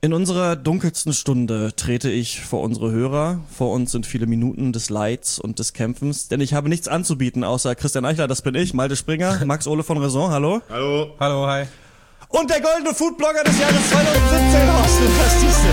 In unserer dunkelsten Stunde trete ich vor unsere Hörer. Vor uns sind viele Minuten des Leids und des Kämpfens, denn ich habe nichts anzubieten, außer Christian Eichler, das bin ich, Malte Springer, Max Ole von Raison, hallo. Hallo. Hallo, hi. Und der goldene Foodblogger des Jahres 2017, Horst Lukas.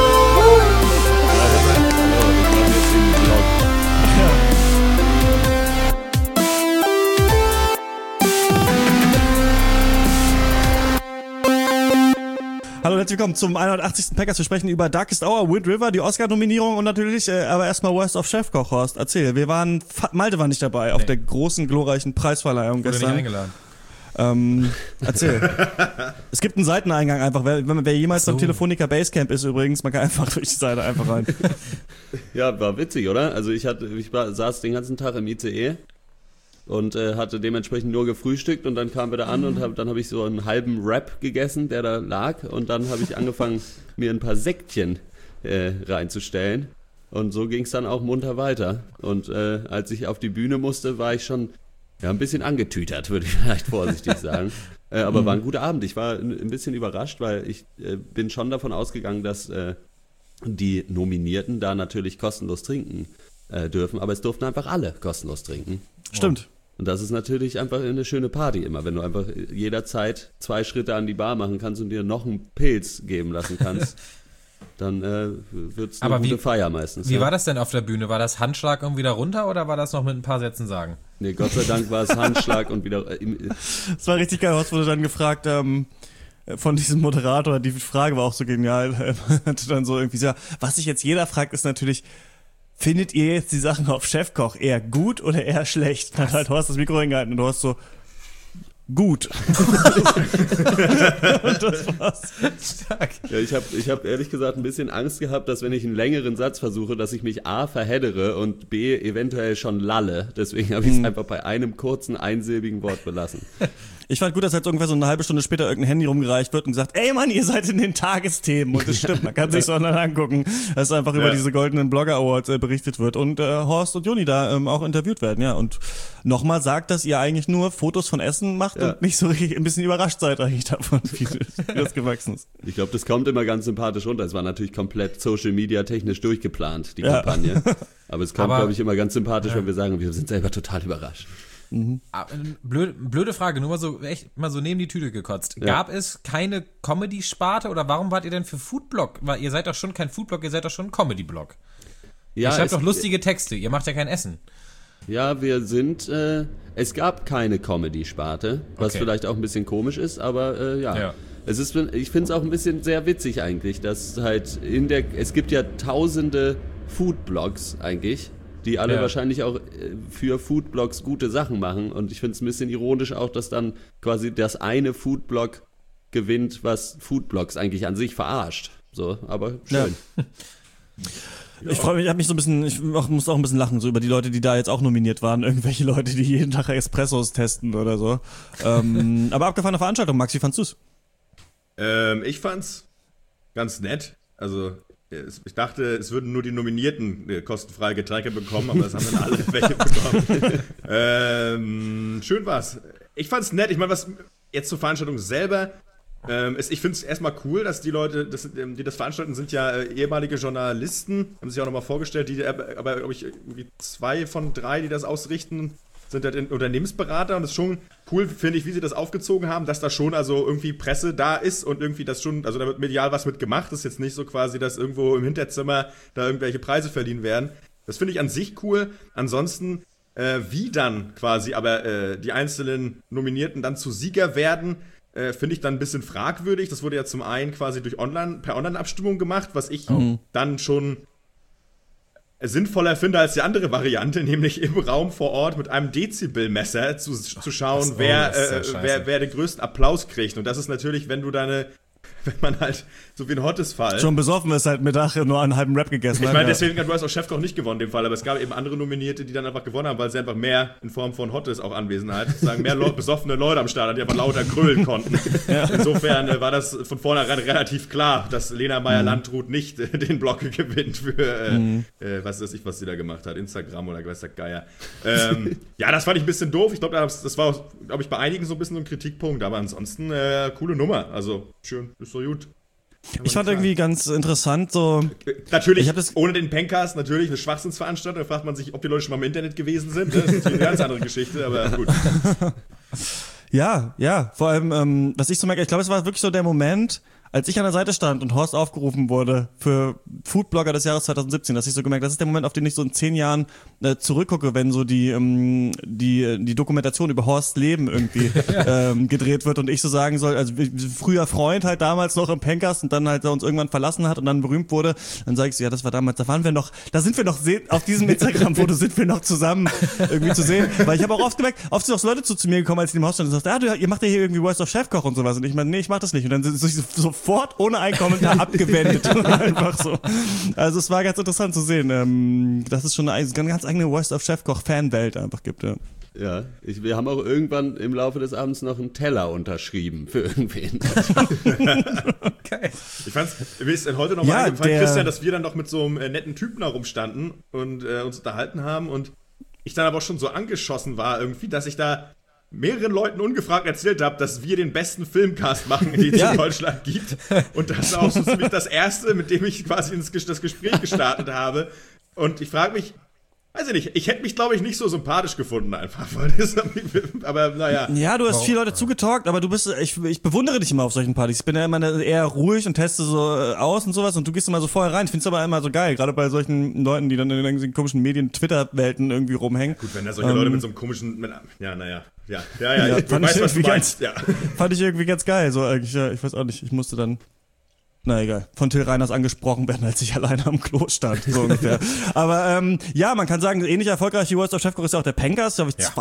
Hallo und herzlich willkommen zum 180. Packers. Wir sprechen über Darkest Hour, Wind River, die Oscar-Nominierung und natürlich, aber erstmal Worst of Chefkoch, Horst. Erzähl, Malte war nicht dabei auf der großen, glorreichen Preisverleihung gestern. Nicht eingeladen. Erzähl. Es gibt einen Seiteneingang einfach, wer jemals beim Telefonica Basecamp ist übrigens, man kann einfach durch die Seite einfach rein. Ja, war witzig, oder? Also ich saß den ganzen Tag im ICE und hatte dementsprechend nur gefrühstückt und dann kamen wir da an und dann habe ich so einen halben Wrap gegessen, der da lag, und dann habe ich angefangen, mir ein paar Säckchen reinzustellen, und so ging es dann auch munter weiter. Und als ich auf die Bühne musste, war ich schon ein bisschen angetütert, würde ich vielleicht vorsichtig sagen. Aber war ein guter Abend. Ich war ein bisschen überrascht, weil ich bin schon davon ausgegangen, dass die Nominierten da natürlich kostenlos trinken dürfen, aber es durften einfach alle kostenlos trinken. Stimmt. Und das ist natürlich einfach eine schöne Party immer, wenn du einfach jederzeit 2 Schritte an die Bar machen kannst und dir noch einen Pilz geben lassen kannst. Dann wird es eine gute Feier meistens. Wie war das denn auf der Bühne? War das Handschlag und wieder runter oder war das noch mit ein paar Sätzen sagen? Nee, Gott sei Dank war es Handschlag und wieder... Das war richtig geil, Horst wurde dann gefragt, von diesem Moderator, die Frage war auch so genial, hatte dann so irgendwie so, was sich jetzt jeder fragt, ist natürlich, findet ihr jetzt die Sachen auf Chefkoch eher gut oder eher schlecht? Dann hat halt Horst das Mikro hingehalten und du hast so, gut. Und das war's. Stark. Ja, ich hab ehrlich gesagt ein bisschen Angst gehabt, dass wenn ich einen längeren Satz versuche, dass ich mich A, verheddere und B, eventuell schon lalle. Deswegen habe ich es einfach bei einem kurzen, einsilbigen Wort belassen. Ich fand gut, dass jetzt ungefähr so eine halbe Stunde später irgendein Handy rumgereicht wird und gesagt, ey Mann, ihr seid in den Tagesthemen. Und das stimmt, man kann sich so online angucken, dass einfach über diese goldenen Blogger Awards berichtet wird und Horst und Joni da auch interviewt werden, ja. Und nochmal sagt, dass ihr eigentlich nur Fotos von Essen macht und nicht so richtig, ein bisschen überrascht seid eigentlich davon, wie das gewachsen ist. Ich glaube, das kommt immer ganz sympathisch runter. Es war natürlich komplett Social Media technisch durchgeplant, die Kampagne. Aber es kommt, glaube ich, immer ganz sympathisch, wenn wir sagen, wir sind selber total überrascht. Blöde Frage, nur mal so neben die Tüte gekotzt. Ja. Gab es keine Comedy-Sparte oder warum wart ihr denn für Foodblog? Weil ihr seid doch schon kein Foodblog, ihr seid doch schon ein Comedy-Blog. Ja, ihr schreibt doch lustige Texte, ihr macht ja kein Essen. Ja, es gab keine Comedy-Sparte, was vielleicht auch ein bisschen komisch ist, aber ja. Ich finde es auch ein bisschen sehr witzig eigentlich, dass halt es gibt ja tausende Foodblogs eigentlich, die alle wahrscheinlich auch für Foodblogs gute Sachen machen. Und ich finde es ein bisschen ironisch auch, dass dann quasi das eine Foodblog gewinnt, was Foodblogs eigentlich an sich verarscht. So, aber schön. Ja. Ich freue mich, ich muss auch ein bisschen lachen, so über die Leute, die da jetzt auch nominiert waren. Irgendwelche Leute, die jeden Tag Espressos testen oder so. Aber abgefahrene Veranstaltung, Max, wie fandst du's? Ich fand's ganz nett. Also ich dachte, es würden nur die Nominierten kostenfreie Getränke bekommen, aber das haben dann alle welche bekommen. Schön war's. Ich fand's nett. Ich meine, was jetzt zur Veranstaltung selber, ich finde es erstmal cool, dass die Leute, die das veranstalten, sind ja ehemalige Journalisten, haben sich auch nochmal vorgestellt, aber glaube ich, irgendwie 2 von 3, die das ausrichten, sind halt Unternehmensberater, und das ist schon cool, finde ich, wie sie das aufgezogen haben, dass da schon also irgendwie Presse da ist und irgendwie das schon, also da wird medial was mit gemacht, das ist jetzt nicht so quasi, dass irgendwo im Hinterzimmer da irgendwelche Preise verliehen werden. Das finde ich an sich cool. Ansonsten, wie dann quasi aber die einzelnen Nominierten dann zu Sieger werden, finde ich dann ein bisschen fragwürdig. Das wurde ja zum einen quasi per Online-Abstimmung gemacht, was ich dann schon sinnvoller finde als die andere Variante, nämlich im Raum vor Ort mit einem Dezibelmesser zu schauen, wer den größten Applaus kriegt. Und das ist natürlich, wenn man halt so wie ein Hottes-Fall. Schon besoffen ist halt Mittag nur einen halben Rap gegessen. Ich meine, deswegen hat du hast auch Chefkoch nicht gewonnen in dem Fall, aber es gab eben andere Nominierte, die dann einfach gewonnen haben, weil sie einfach mehr in Form von Hottes auch Anwesenheit, sozusagen mehr besoffene Leute am Start hatten, die einfach lauter grölen konnten. Insofern war das von vornherein relativ klar, dass Lena Meyer-Landrut nicht den Block gewinnt für, was weiß ich, was sie da gemacht hat, Instagram oder weiß der Geier. Ja, das fand ich ein bisschen doof. Ich glaube, das war, glaube ich, bei einigen so ein bisschen so ein Kritikpunkt, aber ansonsten coole Nummer. Also schön, ist so gut. Ich fand irgendwie ganz interessant, so. Natürlich, ohne den Pencast, natürlich eine Schwachsinnsveranstaltung. Da fragt man sich, ob die Leute schon mal im Internet gewesen sind. Das ist eine ganz andere Geschichte, aber gut. Ja, vor allem, was ich so merke, ich glaube, es war wirklich so der Moment, als ich an der Seite stand und Horst aufgerufen wurde für Foodblogger des Jahres 2017, dass ich so gemerkt, das ist der Moment, auf den ich so in 10 Jahren zurückgucke, wenn so die Dokumentation über Horsts Leben irgendwie gedreht wird und ich so sagen soll, also früher Freund halt damals noch im Pencast und dann halt uns irgendwann verlassen hat und dann berühmt wurde, dann sage ich so, ja, das war damals, da sind wir noch auf diesem Instagram-Foto sind wir noch zusammen irgendwie zu sehen, weil ich habe auch oft gemerkt, oft sind auch so Leute zu mir gekommen, als ich im Haus stand und sagst, ihr macht ja hier irgendwie Worst of Chefkoch und sowas und ich meine, nee, ich mach das nicht und dann sind sofort ohne einen Kommentar abgewendet. Einfach so. Also es war ganz interessant zu sehen, dass es schon eine ganz eigene Worst of Chefkoch-Fanwelt einfach gibt. Ja, wir haben auch irgendwann im Laufe des Abends noch einen Teller unterschrieben für irgendwen. Okay. Ich fand's, mir ist heute noch mal eingefallen, Christian, dass wir dann noch mit so einem netten Typen da rumstanden und uns unterhalten haben und ich dann aber auch schon so angeschossen war irgendwie, dass ich da mehreren Leuten ungefragt erzählt habe, dass wir den besten Filmcast machen, den es in Deutschland gibt. Und das ist auch so ziemlich das Erste, mit dem ich quasi das Gespräch gestartet habe. Und ich frage mich, weiß ich nicht, ich hätte mich, glaube ich, nicht so sympathisch gefunden einfach. Aber naja. Ja, du hast viele Leute zugetalkt, aber ich bewundere dich immer auf solchen Partys. Ich bin ja immer eher ruhig und teste so aus und sowas und du gehst immer so vorher rein. Ich finde es aber immer so geil, gerade bei solchen Leuten, die dann in irgendwelchen komischen Medien-Twitter-Welten irgendwie rumhängen. Gut, wenn da solche Leute mit so einem komischen, ich weiß, was du meinst. Fand ich irgendwie ganz geil, so eigentlich, ja, ich weiß auch nicht, ich musste dann na egal, von Till Reiners angesprochen werden, als ich alleine am Klo stand, so ungefähr. Aber ja, man kann sagen, ähnlich erfolgreich wie Worst of Chefkoch ist ja auch der Pencast, da habe ich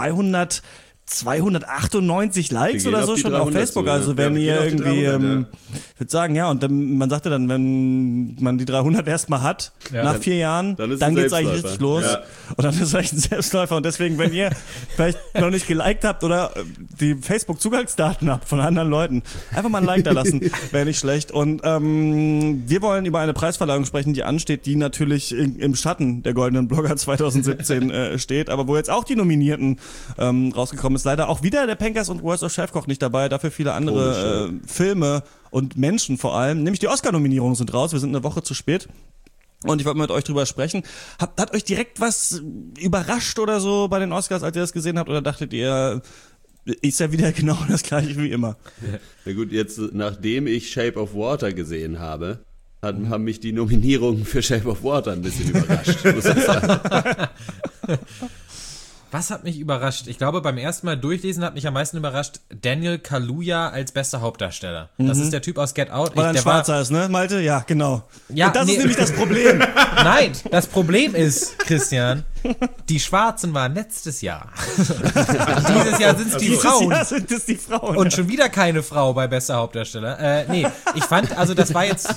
298 Likes oder so schon auf Facebook, also wenn ihr irgendwie, ich würde sagen, ja, und dann, man sagte dann, wenn man die 300 erstmal hat, nach 4 Jahren, dann geht's eigentlich richtig los. Ja. Und dann ist es eigentlich ein Selbstläufer und deswegen, wenn ihr vielleicht noch nicht geliked habt oder die Facebook-Zugangsdaten habt von anderen Leuten, einfach mal ein Like da lassen, wäre nicht schlecht. Und wir wollen über eine Preisverleihung sprechen, die ansteht, die natürlich im Schatten der Goldenen Blogger 2017 steht, aber wo jetzt auch die Nominierten rausgekommen ist. Leider auch wieder der Pencast und Worst of Chefkoch nicht dabei, dafür viele andere Filme und Menschen vor allem. Nämlich die Oscar-Nominierungen sind raus, wir sind eine Woche zu spät. Und ich wollte mit euch drüber sprechen. Hat euch direkt was überrascht oder so bei den Oscars, als ihr das gesehen habt? Oder dachtet ihr, ist ja wieder genau das gleiche wie immer? Na gut, jetzt nachdem ich Shape of Water gesehen habe, haben mich die Nominierungen für Shape of Water ein bisschen überrascht, muss ich sagen. Was hat mich überrascht? Ich glaube, beim ersten Mal durchlesen hat mich am meisten überrascht Daniel Kaluuya als bester Hauptdarsteller. Das ist der Typ aus Get Out. Weil er ein Schwarzer ist, ne, Malte? Ja, genau. Ja, und das ist nämlich das Problem. Nein, das Problem ist, Christian, die Schwarzen waren letztes Jahr. Dieses Jahr sind es die Frauen. Dieses Jahr sind es die Frauen. Und schon wieder keine Frau bei bester Hauptdarsteller. Nee, ich fand, also das war jetzt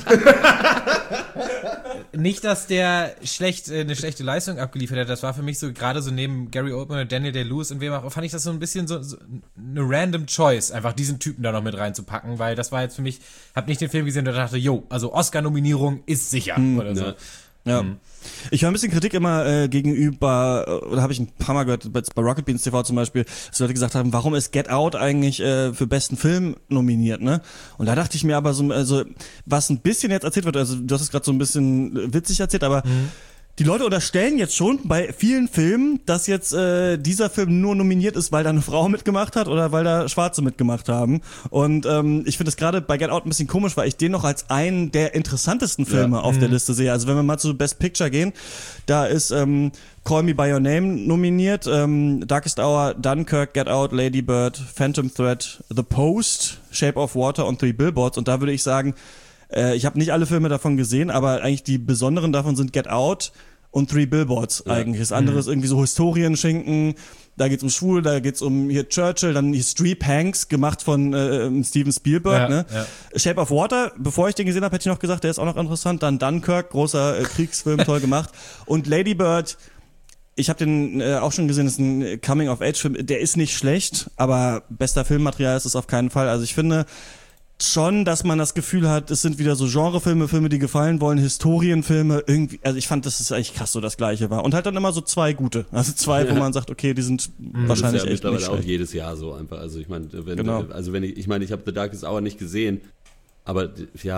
nicht, dass der eine schlechte Leistung abgeliefert hat. Das war für mich so gerade so neben Gary Oldman und Daniel Day-Lewis und wem auch, fand ich das so ein bisschen so eine random Choice, einfach diesen Typen da noch mit reinzupacken, weil das war jetzt für mich, hab nicht den Film gesehen und dachte, also Oscar-Nominierung ist sicher oder so. Ja. Ich höre ein bisschen Kritik immer gegenüber, oder habe ich ein paar Mal gehört, bei Rocket Beans TV zum Beispiel, dass Leute gesagt haben, warum ist Get Out eigentlich für besten Film nominiert, ne? Und da dachte ich mir aber so, also was ein bisschen jetzt erzählt wird, also du hast es gerade so ein bisschen witzig erzählt, aber die Leute unterstellen jetzt schon bei vielen Filmen, dass jetzt dieser Film nur nominiert ist, weil da eine Frau mitgemacht hat oder weil da Schwarze mitgemacht haben. Und ich finde es gerade bei Get Out ein bisschen komisch, weil ich den noch als einen der interessantesten Filme auf der Liste sehe. Also wenn wir mal zu Best Picture gehen, da ist Call Me By Your Name nominiert, Darkest Hour, Dunkirk, Get Out, Lady Bird, Phantom Thread, The Post, Shape of Water und 3 Billboards. Und da würde ich sagen, ich habe nicht alle Filme davon gesehen, aber eigentlich die besonderen davon sind Get Out und 3 Billboards eigentlich. Das andere ist irgendwie so Historienschinken, da geht's um Schwul, da geht's um hier Churchill, dann hier Streep Hanks, gemacht von Steven Spielberg. Ne? Ja. Shape of Water, bevor ich den gesehen habe, hätte ich noch gesagt, der ist auch noch interessant. Dann Dunkirk, großer Kriegsfilm, toll gemacht. Und Lady Bird, ich habe den auch schon gesehen, das ist ein Coming-of-Age-Film, der ist nicht schlecht, aber bester Filmmaterial ist es auf keinen Fall. Also ich finde schon, dass man das Gefühl hat, es sind wieder so Genrefilme, Filme, die gefallen wollen, Historienfilme, irgendwie, also ich fand, dass es eigentlich krass so das Gleiche war. Und halt dann immer so 2 gute. Also 2, wo man sagt, okay, die sind wahrscheinlich das ist ja echt nicht auch schlecht. jedes Jahr so einfach. Also ich meine, Genau. ich habe The Darkest Hour nicht gesehen, aber ja,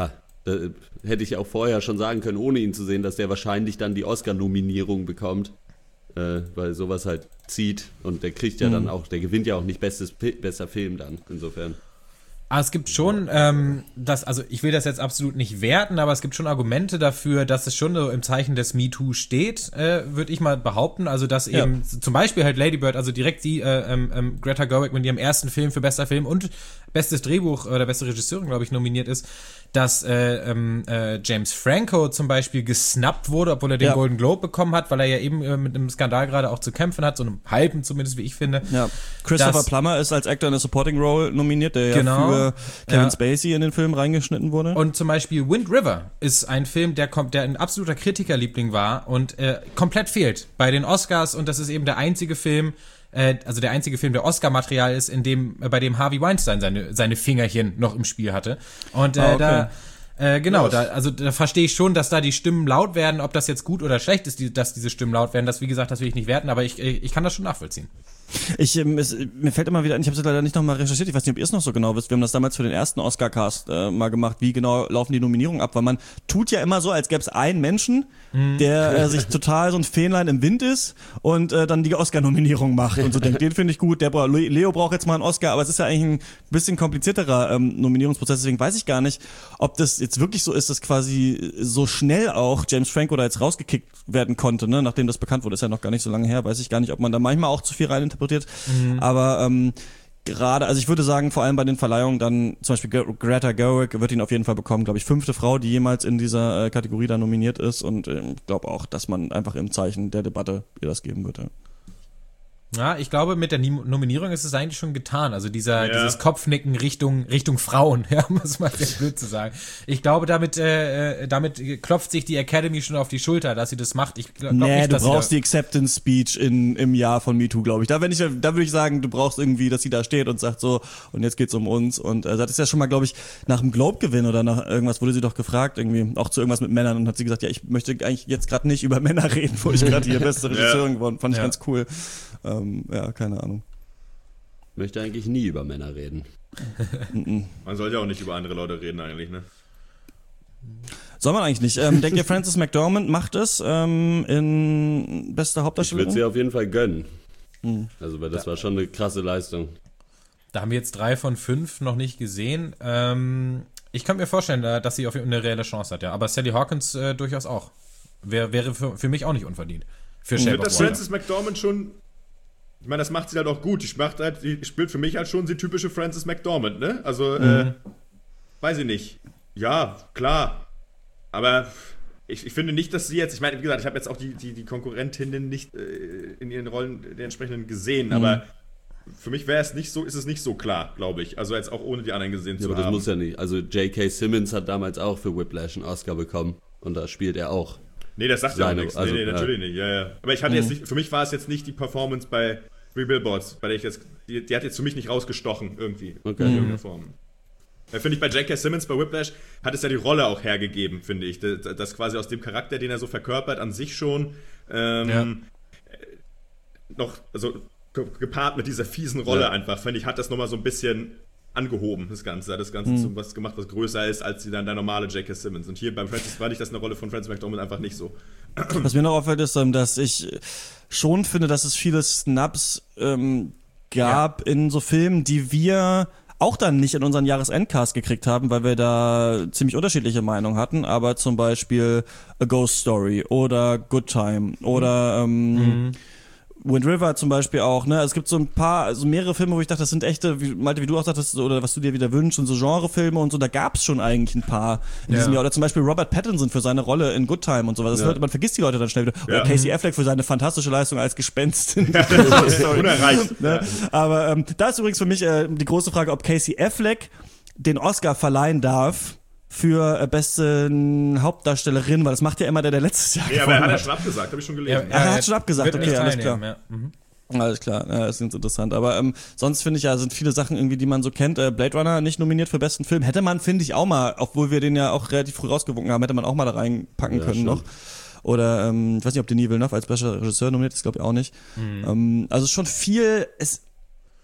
Da hätte ich auch vorher schon sagen können, ohne ihn zu sehen, dass der wahrscheinlich dann die Oscar-Nominierung bekommt, weil sowas halt zieht und der kriegt ja dann auch, der gewinnt ja auch nicht bester Film dann, insofern. Aber es gibt schon, also ich will das jetzt absolut nicht werten, aber es gibt schon Argumente dafür, dass es schon so im Zeichen des MeToo steht, würde ich mal behaupten. Also dass eben zum Beispiel halt Lady Bird, also direkt die Greta Gerwig mit ihrem ersten Film für bester Film und bestes Drehbuch oder beste Regisseurin, glaube ich, nominiert ist, dass James Franco zum Beispiel gesnappt wurde, obwohl er den Golden Globe bekommen hat, weil er ja eben mit einem Skandal gerade auch zu kämpfen hat, so einem halben zumindest, wie ich finde. Ja. Christopher Plummer ist als Actor in a Supporting Role nominiert, der ja für Kevin Spacey in den Film reingeschnitten wurde. Und zum Beispiel Wind River ist ein Film, der ein absoluter Kritikerliebling war und komplett fehlt bei den Oscars, und das ist eben der einzige Film, der Oscar-Material ist, bei dem Harvey Weinstein seine Fingerchen noch im Spiel hatte. Und da verstehe ich schon, dass da die Stimmen laut werden. Ob das jetzt gut oder schlecht ist, dass diese Stimmen laut werden, das, wie gesagt, das will ich nicht werten, aber ich kann das schon nachvollziehen. Mir fällt immer wieder ein, ich habe es leider nicht nochmal recherchiert, ich weiß nicht, ob ihr es noch so genau wisst, wir haben das damals für den ersten Oscar-Cast mal gemacht, wie genau laufen die Nominierungen ab, weil man tut ja immer so, als gäbe es einen Menschen, der sich total so ein Fähnlein im Wind ist und dann die Oscar-Nominierung macht und so denkt, den finde ich gut, Leo braucht jetzt mal einen Oscar, aber es ist ja eigentlich ein bisschen komplizierterer Nominierungsprozess, deswegen weiß ich gar nicht, ob das jetzt wirklich so ist, dass quasi so schnell auch James Franco da jetzt rausgekickt werden konnte, ne? Nachdem das bekannt wurde, ist ja noch gar nicht so lange her, weiß ich gar nicht, ob man da manchmal auch zu viel reininterpretiert, aber gerade, also ich würde sagen, vor allem bei den Verleihungen dann, zum Beispiel Greta Gerwig wird ihn auf jeden Fall bekommen, glaube ich, 5. Frau, die jemals in dieser Kategorie da nominiert ist, und ich glaube auch, dass man einfach im Zeichen der Debatte ihr das geben würde. Ja, ich glaube, mit der Nominierung ist es eigentlich schon getan. Also dieses Kopfnicken Richtung Frauen, um es mal sehr blöd zu sagen. Ich glaube, damit klopft sich die Academy schon auf die Schulter, dass sie das macht. Ich glaube nicht, du brauchst die Acceptance Speech im Jahr von MeToo, glaube ich. Da würde ich sagen, du brauchst irgendwie, dass sie da steht und sagt so, und jetzt geht's um uns. Und das ist ja schon mal, glaube ich, nach dem Globe-Gewinn oder nach irgendwas wurde sie doch gefragt, irgendwie auch zu irgendwas mit Männern, und hat sie gesagt, ja, ich möchte eigentlich jetzt gerade nicht über Männer reden, wo ich gerade hier beste Regisseurin geworden. Fand ich ganz cool. Keine Ahnung. Ich möchte eigentlich nie über Männer reden. Man sollte ja auch nicht über andere Leute reden eigentlich, ne? Soll man eigentlich nicht. Denkt ihr, Frances McDormand macht es in bester Hauptdarstellerin? Ich würde sie auf jeden Fall gönnen. Also, weil das war schon eine krasse Leistung. Da haben wir jetzt 3 von 5 noch nicht gesehen. Ich könnte mir vorstellen, dass sie auf eine reelle Chance hat, ja. Aber Sally Hawkins durchaus auch. Wäre für mich auch nicht unverdient. Für Shape of Water. Frances McDormand schon... Ich meine, das macht sie halt auch gut. Die spielt für mich halt schon die typische Frances McDormand, ne? Also, weiß ich nicht. Ja, klar. Aber ich finde nicht, dass sie jetzt, ich meine, wie gesagt, ich habe jetzt auch die Konkurrentinnen nicht in ihren Rollen der entsprechenden gesehen, aber für mich ist es nicht so klar, glaube ich. Also jetzt auch ohne die anderen gesehen zu haben. Aber das muss ja nicht. Also J.K. Simmons hat damals auch für Whiplash einen Oscar bekommen, und da spielt er auch. Nee, das sagt ja auch nichts. Also, nee, natürlich nicht. Ja. Aber ich hatte jetzt nicht, für mich war es jetzt nicht die Performance bei Three Billboards, bei der ich jetzt, die hat jetzt für mich nicht rausgestochen irgendwie. Okay. In irgendeiner Form. Finde ich, bei J.K. Simmons, bei Whiplash, hat es ja die Rolle auch hergegeben, finde ich. Das quasi aus dem Charakter, den er so verkörpert, an sich schon noch, also gepaart mit dieser fiesen Rolle einfach, finde ich, hat das nochmal so ein bisschen angehoben, das Ganze. Hat das Ganze zu was gemacht, was größer ist, als der normale J.K. Simmons. Und hier beim Francis fand ich das eine Rolle von Frances McDormand einfach nicht so. Was mir noch auffällt, ist, dass ich schon finde, dass es viele Snubs gab in so Filmen, die wir auch dann nicht in unseren Jahresendcast gekriegt haben, weil wir da ziemlich unterschiedliche Meinungen hatten, aber zum Beispiel A Ghost Story oder Good Time oder Wind River zum Beispiel auch, ne? Es gibt so ein paar, also mehrere Filme, wo ich dachte, das sind echte, Malte, wie du auch sagtest, oder was du dir wieder wünschst, und so Genrefilme und so, da gab's schon eigentlich ein paar in diesem Jahr. Oder zum Beispiel Robert Pattinson für seine Rolle in Good Time und sowas. Man vergisst die Leute dann schnell wieder. Oder Casey Affleck für seine fantastische Leistung als Gespenst. Unerreicht. Ne? Aber da ist übrigens für mich die große Frage, ob Casey Affleck den Oscar verleihen darf für beste Hauptdarstellerin, weil das macht ja immer der letztes Jahr. Nee, aber er hat ja schon abgesagt, habe ich schon gelesen. Er hat schon abgesagt, okay, alles klar. Ja. Alles klar, das ist ganz interessant. Aber sonst finde ich ja, sind viele Sachen irgendwie, die man so kennt. Blade Runner nicht nominiert für besten Film. Hätte man, finde ich, auch mal, obwohl wir den ja auch relativ früh rausgewunken haben, hätte man auch mal da reinpacken können noch. Oder ich weiß nicht, ob Denis Villeneuve als bester Regisseur nominiert ist, glaube ich auch nicht. Also schon viel,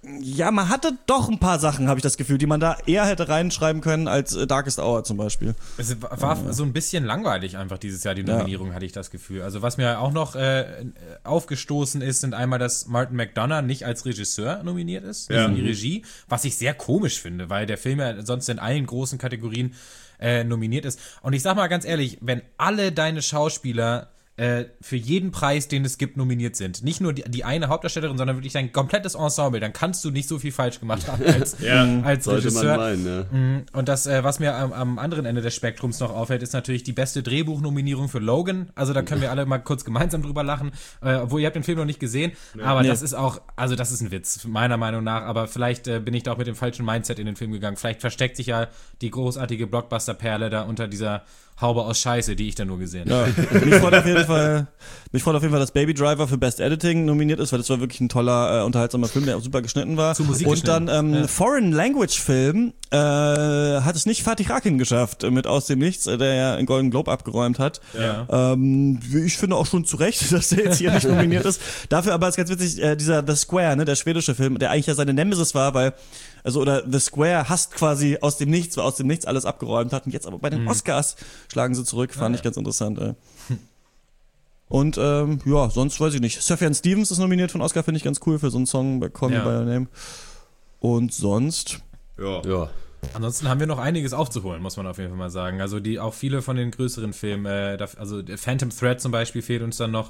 Ja, man hatte doch ein paar Sachen, habe ich das Gefühl, die man da eher hätte reinschreiben können als Darkest Hour zum Beispiel. Es war so ein bisschen langweilig einfach dieses Jahr, die Nominierung, hatte ich das Gefühl. Also was mir auch noch aufgestoßen ist, sind einmal, dass Martin McDonagh nicht als Regisseur nominiert ist, nicht in die Regie, was ich sehr komisch finde, weil der Film ja sonst in allen großen Kategorien nominiert ist. Und ich sag mal ganz ehrlich, wenn alle deine Schauspieler für jeden Preis, den es gibt, nominiert sind. Nicht nur die eine Hauptdarstellerin, sondern wirklich dein komplettes Ensemble. Dann kannst du nicht so viel falsch gemacht haben als sollte Regisseur. Man meinen, Und das, was mir am anderen Ende des Spektrums noch auffällt, ist natürlich die beste Drehbuchnominierung für Logan. Also da können wir alle mal kurz gemeinsam drüber lachen. Obwohl, ihr habt den Film noch nicht gesehen. Aber das ist auch, also das ist ein Witz, meiner Meinung nach. Aber vielleicht bin ich da auch mit dem falschen Mindset in den Film gegangen. Vielleicht versteckt sich ja die großartige Blockbuster-Perle da unter dieser Haube aus Scheiße, die ich da nur gesehen habe. Ja. Mich freut auf jeden Fall, dass Baby Driver für Best Editing nominiert ist, weil das war wirklich ein toller, unterhaltsamer Film, der auch super geschnitten war. Zu Musik und dann Foreign Language Film hat es nicht Fatih Akin geschafft mit Aus dem Nichts, der ja einen Golden Globe abgeräumt hat. Ja. Ich finde auch schon zu Recht, dass der jetzt hier nicht nominiert ist. Dafür aber ist ganz witzig, dieser The Square, ne, der schwedische Film, der eigentlich ja seine Nemesis war, weil oder The Square hasst quasi aus dem Nichts alles abgeräumt hat und jetzt aber bei den Oscars schlagen sie zurück, fand ich ganz interessant. Und sonst weiß ich nicht. Sufjan Stevens ist nominiert von Oscar, finde ich ganz cool für so einen Song bei Call Me By Your Name. Und sonst? Ja. Ansonsten haben wir noch einiges aufzuholen, muss man auf jeden Fall mal sagen. Also auch viele von den größeren Filmen, also Phantom Thread zum Beispiel fehlt uns dann noch.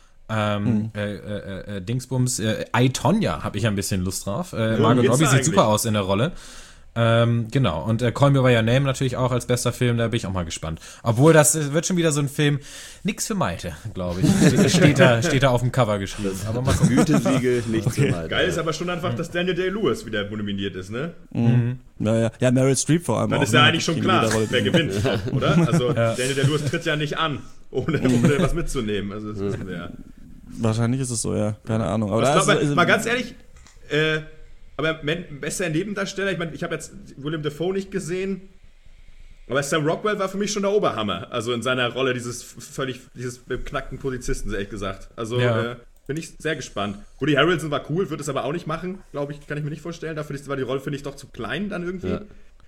Dingsbums, I, Tonya habe ich ein bisschen Lust drauf. Margot Robbie sieht super aus in der Rolle. Genau, und Call Me By Your Name natürlich auch als bester Film, da bin ich auch mal gespannt. Obwohl, das wird schon wieder so ein Film, nix für Maite, glaube ich. Steht da auf dem Cover geschrieben. Aber mal gucken. Gütesiegel, nichts für Maite. Geil ist aber schon einfach, dass Daniel Day-Lewis wieder nominiert ist, ne? Ja, Meryl Streep vor allem. Dann auch, ist ja eigentlich schon klar, wer gewinnt, oder? Also Daniel Day-Lewis tritt ja nicht an, ohne was mitzunehmen. Also das wissen wir ja. Wahrscheinlich ist es so, ja. Keine Ahnung. Aber mal ganz ehrlich, aber bester Nebendarsteller, ich meine, ich habe jetzt Willem Dafoe nicht gesehen, aber Sam Rockwell war für mich schon der Oberhammer. Also in seiner Rolle dieses beknackten Polizisten, ehrlich gesagt. Also bin ich sehr gespannt. Woody Harrelson war cool, wird es aber auch nicht machen, glaube ich, kann ich mir nicht vorstellen. Dafür war die Rolle, finde ich, doch zu klein dann irgendwie.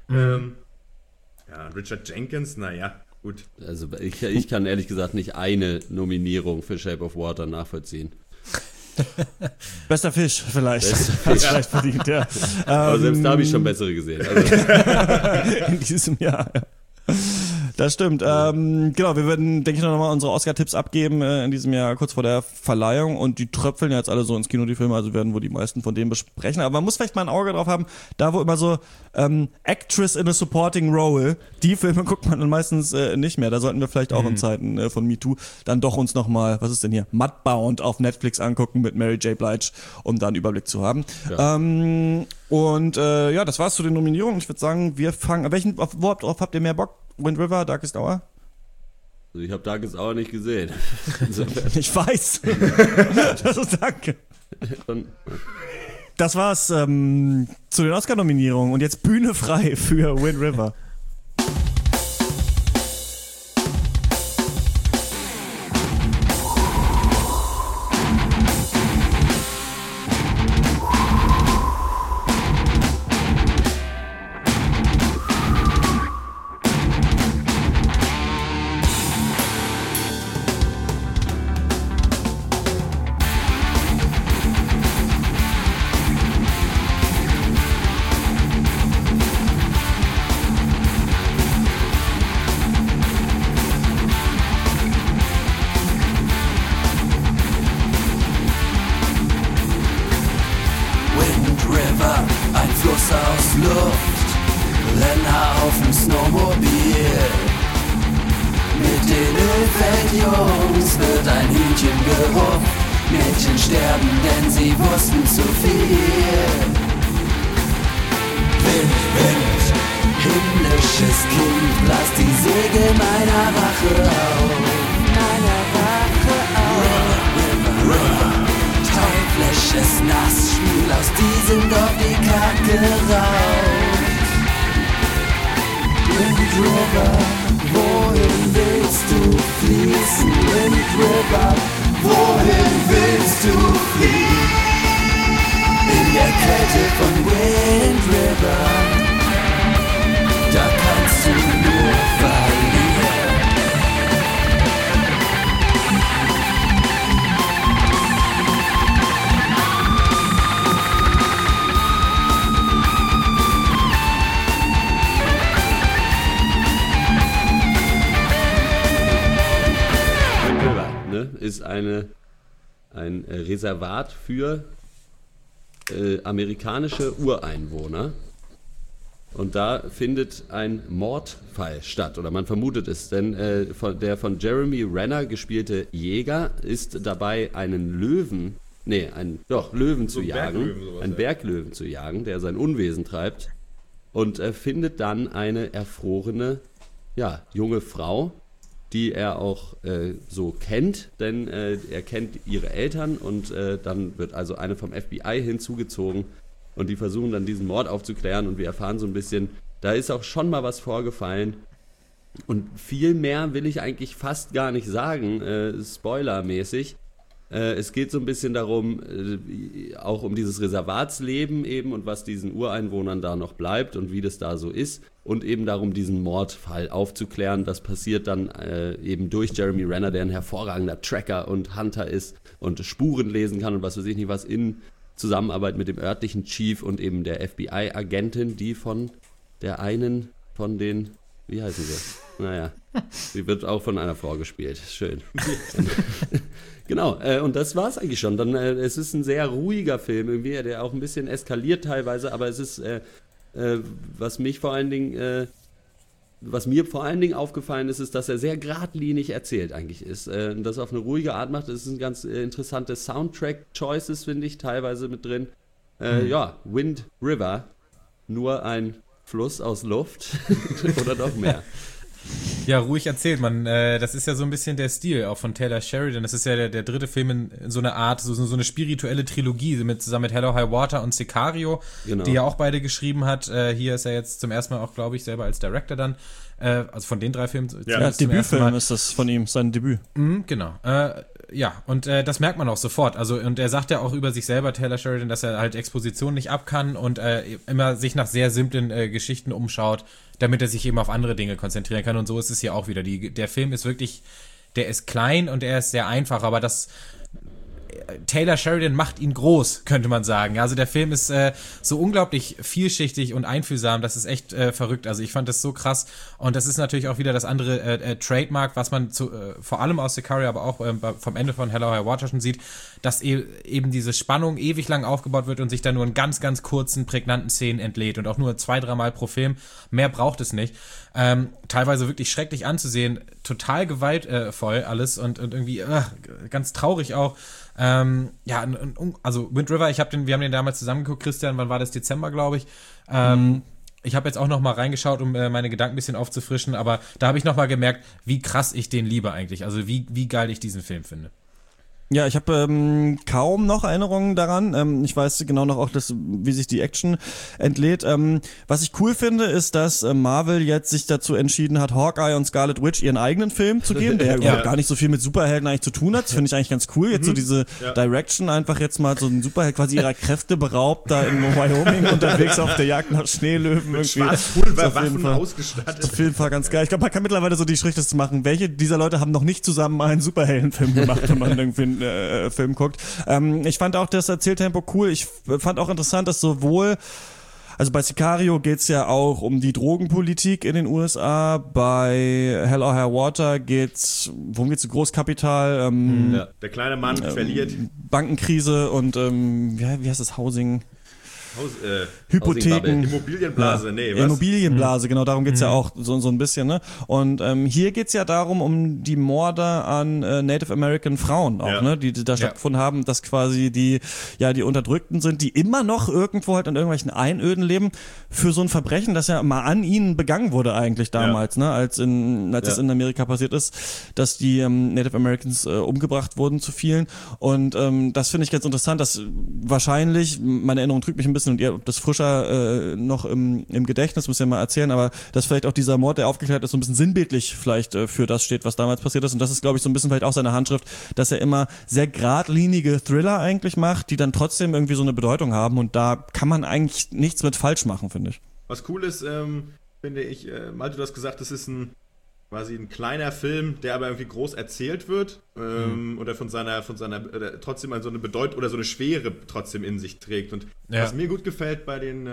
Richard Jenkins, naja. Gut. Also ich kann ehrlich gesagt nicht eine Nominierung für Shape of Water nachvollziehen. Bester Fisch vielleicht. Vielleicht verdient, ja. Aber selbst da habe ich schon bessere gesehen. Also. In diesem Jahr, ja. Das stimmt. Genau, wir werden, denke ich, noch mal unsere Oscar-Tipps abgeben in diesem Jahr kurz vor der Verleihung und die tröpfeln ja jetzt alle so ins Kino, die Filme, also werden wohl die meisten von denen besprechen. Aber man muss vielleicht mal ein Auge drauf haben, da wo immer so Actress in a Supporting Role, die Filme guckt man dann meistens nicht mehr. Da sollten wir vielleicht auch in Zeiten von MeToo dann doch uns noch mal, was ist denn hier, Mudbound auf Netflix angucken mit Mary J. Blige, um da einen Überblick zu haben. Ja. Das war's zu den Nominierungen. Ich würde sagen, wir fangen, worauf habt ihr mehr Bock? Wind River, Darkest Hour? Also ich habe Darkest Hour nicht gesehen. Ich weiß. Also danke. Das war's zu den Oscar-Nominierungen. Und jetzt Bühne frei für Wind River. Wohin willst du fliehen? In der Kälte ist ein Reservat für amerikanische Ureinwohner. Und da findet ein Mordfall statt, oder man vermutet es, denn der von Jeremy Renner gespielte Jäger ist dabei, einen Löwen zu jagen, einen Berglöwen zu jagen, der sein Unwesen treibt, und findet dann eine erfrorene, junge Frau, die er auch so kennt, denn er kennt ihre Eltern, und dann wird also eine vom FBI hinzugezogen. Und die versuchen dann diesen Mord aufzuklären, und wir erfahren so ein bisschen, da ist auch schon mal was vorgefallen. Und viel mehr will ich eigentlich fast gar nicht sagen, spoilermäßig. Es geht so ein bisschen darum, auch um dieses Reservatsleben eben und was diesen Ureinwohnern da noch bleibt und wie das da so ist. Und eben darum, diesen Mordfall aufzuklären. Das passiert dann eben durch Jeremy Renner, der ein hervorragender Tracker und Hunter ist und Spuren lesen kann und was weiß ich nicht was, in Zusammenarbeit mit dem örtlichen Chief und eben der FBI-Agentin, die von der einen von den, wie heißen sie? Naja, sie wird auch von einer Frau gespielt. Schön. Genau, und das war's eigentlich schon. Dann, es ist ein sehr ruhiger Film irgendwie, der auch ein bisschen eskaliert teilweise, aber es ist, was mir vor allen Dingen aufgefallen ist, dass er sehr geradlinig erzählt eigentlich ist. Und das auf eine ruhige Art macht. Es sind ganz interessante Soundtrack-Choices, finde ich, teilweise mit drin. Wind River, nur ein Fluss aus Luft oder noch mehr. Ja, ruhig erzählt, man. Das ist ja so ein bisschen der Stil auch von Taylor Sheridan. Das ist ja der dritte Film in so einer Art, so eine spirituelle Trilogie zusammen mit Hello, High Water und Sicario, genau, die er auch beide geschrieben hat. Hier ist er jetzt zum ersten Mal auch, glaube ich, selber als Director dann. Also von den 3 Filmen. Ja, Debütfilm ist das von ihm, sein Debüt. Genau. Und das merkt man auch sofort. Also, und er sagt ja auch über sich selber, Taylor Sheridan, dass er halt Exposition nicht ab kann und immer sich nach sehr simplen Geschichten umschaut, damit er sich eben auf andere Dinge konzentrieren kann. Und so ist es hier auch wieder. Der Film ist wirklich, der ist klein und er ist sehr einfach, aber Taylor Sheridan macht ihn groß, könnte man sagen. Also der Film ist so unglaublich vielschichtig und einfühlsam, das ist echt verrückt. Also ich fand das so krass. Und das ist natürlich auch wieder das andere Trademark, was man vor allem aus Sicario, aber auch vom Ende von Hello, High Water schon sieht, dass eben diese Spannung ewig lang aufgebaut wird und sich dann nur in ganz, ganz kurzen, prägnanten Szenen entlädt und auch nur 2-3 Mal pro Film. Mehr braucht es nicht. Teilweise wirklich schrecklich anzusehen, total gewaltvoll alles und irgendwie ganz traurig auch. Also Wind River, wir haben den damals zusammengeguckt, Christian, wann war das? Dezember, glaube ich. Ich habe jetzt auch noch mal reingeschaut, um meine Gedanken ein bisschen aufzufrischen, aber da habe ich noch mal gemerkt, wie krass ich den liebe eigentlich, also wie geil ich diesen Film finde. Ja, ich habe kaum noch Erinnerungen daran. Ich weiß genau noch auch, wie sich die Action entlädt. Was ich cool finde, ist, dass Marvel jetzt sich dazu entschieden hat, Hawkeye und Scarlet Witch ihren eigenen Film zu geben, der überhaupt gar nicht so viel mit Superhelden eigentlich zu tun hat. Das finde ich eigentlich ganz cool. Jetzt so diese Direction, einfach jetzt mal so ein Superheld quasi ihrer Kräfte beraubt, da in Wyoming unterwegs auf der Jagd nach Schneelöwen. Mit Schwarzpulverwaffen ausgestattet. Auf jeden Fall ganz geil. Ich glaube, man kann mittlerweile so die Schritte machen. Welche dieser Leute haben noch nicht zusammen einen Superheldenfilm gemacht, wenn man irgendwie Film guckt. Ich fand auch das Erzähltempo cool. Ich fand auch interessant, dass also bei Sicario geht's ja auch um die Drogenpolitik in den USA. Bei Hell or High Water worum geht's? Großkapital. Der kleine Mann verliert. Bankenkrise und wie heißt das? Housing? Hypotheken. Immobilienblase, Immobilienblase, genau, darum geht's ja auch so ein bisschen, ne? Und hier geht's ja darum, um die Morde an Native American Frauen auch, ne? Die da stattgefunden haben, dass quasi die Unterdrückten sind, die immer noch irgendwo halt in irgendwelchen Einöden leben, für so ein Verbrechen, das ja mal an ihnen begangen wurde eigentlich damals, ne? Als es in Amerika passiert ist, dass die Native Americans umgebracht wurden zu vielen. Und das finde ich ganz interessant, dass wahrscheinlich, meine Erinnerung trügt mich ein bisschen und ihr habt das frischer noch im Gedächtnis, müsst ihr mal erzählen, aber dass vielleicht auch dieser Mord, der aufgeklärt ist, so ein bisschen sinnbildlich vielleicht für das steht, was damals passiert ist. Und das ist, glaube ich, so ein bisschen vielleicht auch seine Handschrift, dass er immer sehr geradlinige Thriller eigentlich macht, die dann trotzdem irgendwie so eine Bedeutung haben, und da kann man eigentlich nichts mit falsch machen, finde ich. Was cool ist, finde ich, Malte, du hast gesagt, das ist quasi ein kleiner Film, der aber irgendwie groß erzählt wird, oder von seiner trotzdem so eine Bedeutung oder so eine Schwere trotzdem in sich trägt. Und was mir gut gefällt bei den,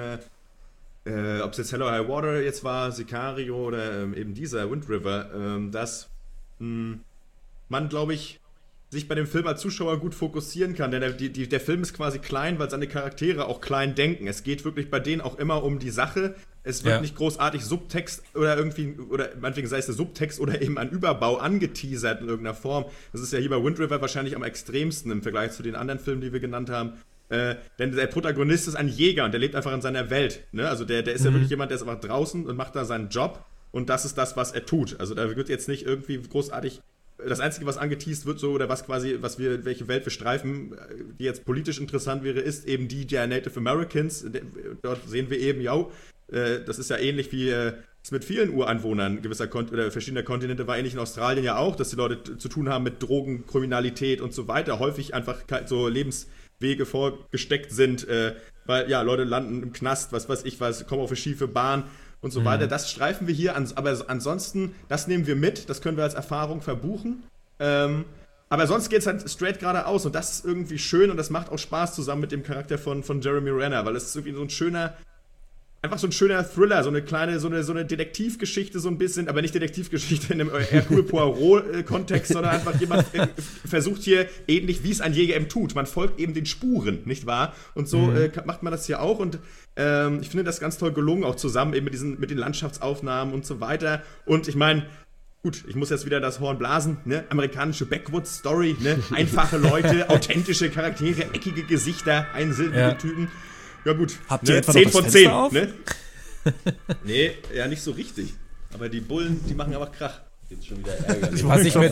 ob es jetzt Hello High Water jetzt war, Sicario oder eben dieser Wind River, dass man, glaube ich, sich bei dem Film als Zuschauer gut fokussieren kann, denn der Film ist quasi klein, weil seine Charaktere auch klein denken. Es geht wirklich bei denen auch immer um die Sache. Es wird nicht großartig Subtext oder irgendwie, oder meinetwegen sei es der Subtext oder eben ein Überbau angeteasert in irgendeiner Form. Das ist ja hier bei Wind River wahrscheinlich am extremsten im Vergleich zu den anderen Filmen, die wir genannt haben. Denn der Protagonist ist ein Jäger und der lebt einfach in seiner Welt. Ne? Also der ist ja wirklich jemand, der ist einfach draußen und macht da seinen Job und das ist das, was er tut. Also da wird jetzt nicht irgendwie großartig. Das Einzige, was angeteased wird, so, oder welche Welt wir streifen, die jetzt politisch interessant wäre, ist eben die der Native Americans. Dort sehen wir eben, das ist ja ähnlich wie es mit vielen Ureinwohnern oder verschiedener Kontinente war, ähnlich in Australien ja auch, dass die Leute zu tun haben mit Drogen, Kriminalität und so weiter, häufig einfach so Lebenswege vorgesteckt sind, weil Leute landen im Knast, kommen auf eine schiefe Bahn und so weiter. Das streifen wir hier, aber ansonsten, das nehmen wir mit, das können wir als Erfahrung verbuchen. Aber sonst geht es halt straight geradeaus und das ist irgendwie schön und das macht auch Spaß zusammen mit dem Charakter von Jeremy Renner, weil es ist irgendwie so ein schöner Thriller, so eine Detektivgeschichte so ein bisschen, aber nicht Detektivgeschichte in einem Hercule Poirot-Kontext, sondern einfach jemand versucht hier, ähnlich wie es ein Jäger eben tut, man folgt eben den Spuren, nicht wahr? Und so macht man das hier auch und ich finde das ganz toll gelungen, auch zusammen eben mit den Landschaftsaufnahmen und so weiter. Und ich meine, gut, ich muss jetzt wieder das Horn blasen, ne? Amerikanische Backwoods-Story, ne? Einfache Leute, authentische Charaktere, eckige Gesichter, einsilbige Typen. Ja gut, habt ihr etwa 10 noch von das 10, Fenster auf? Ne? Nee, ja nicht so richtig. Aber die Bullen, die machen aber Krach. Jetzt schon wieder ärgerlich.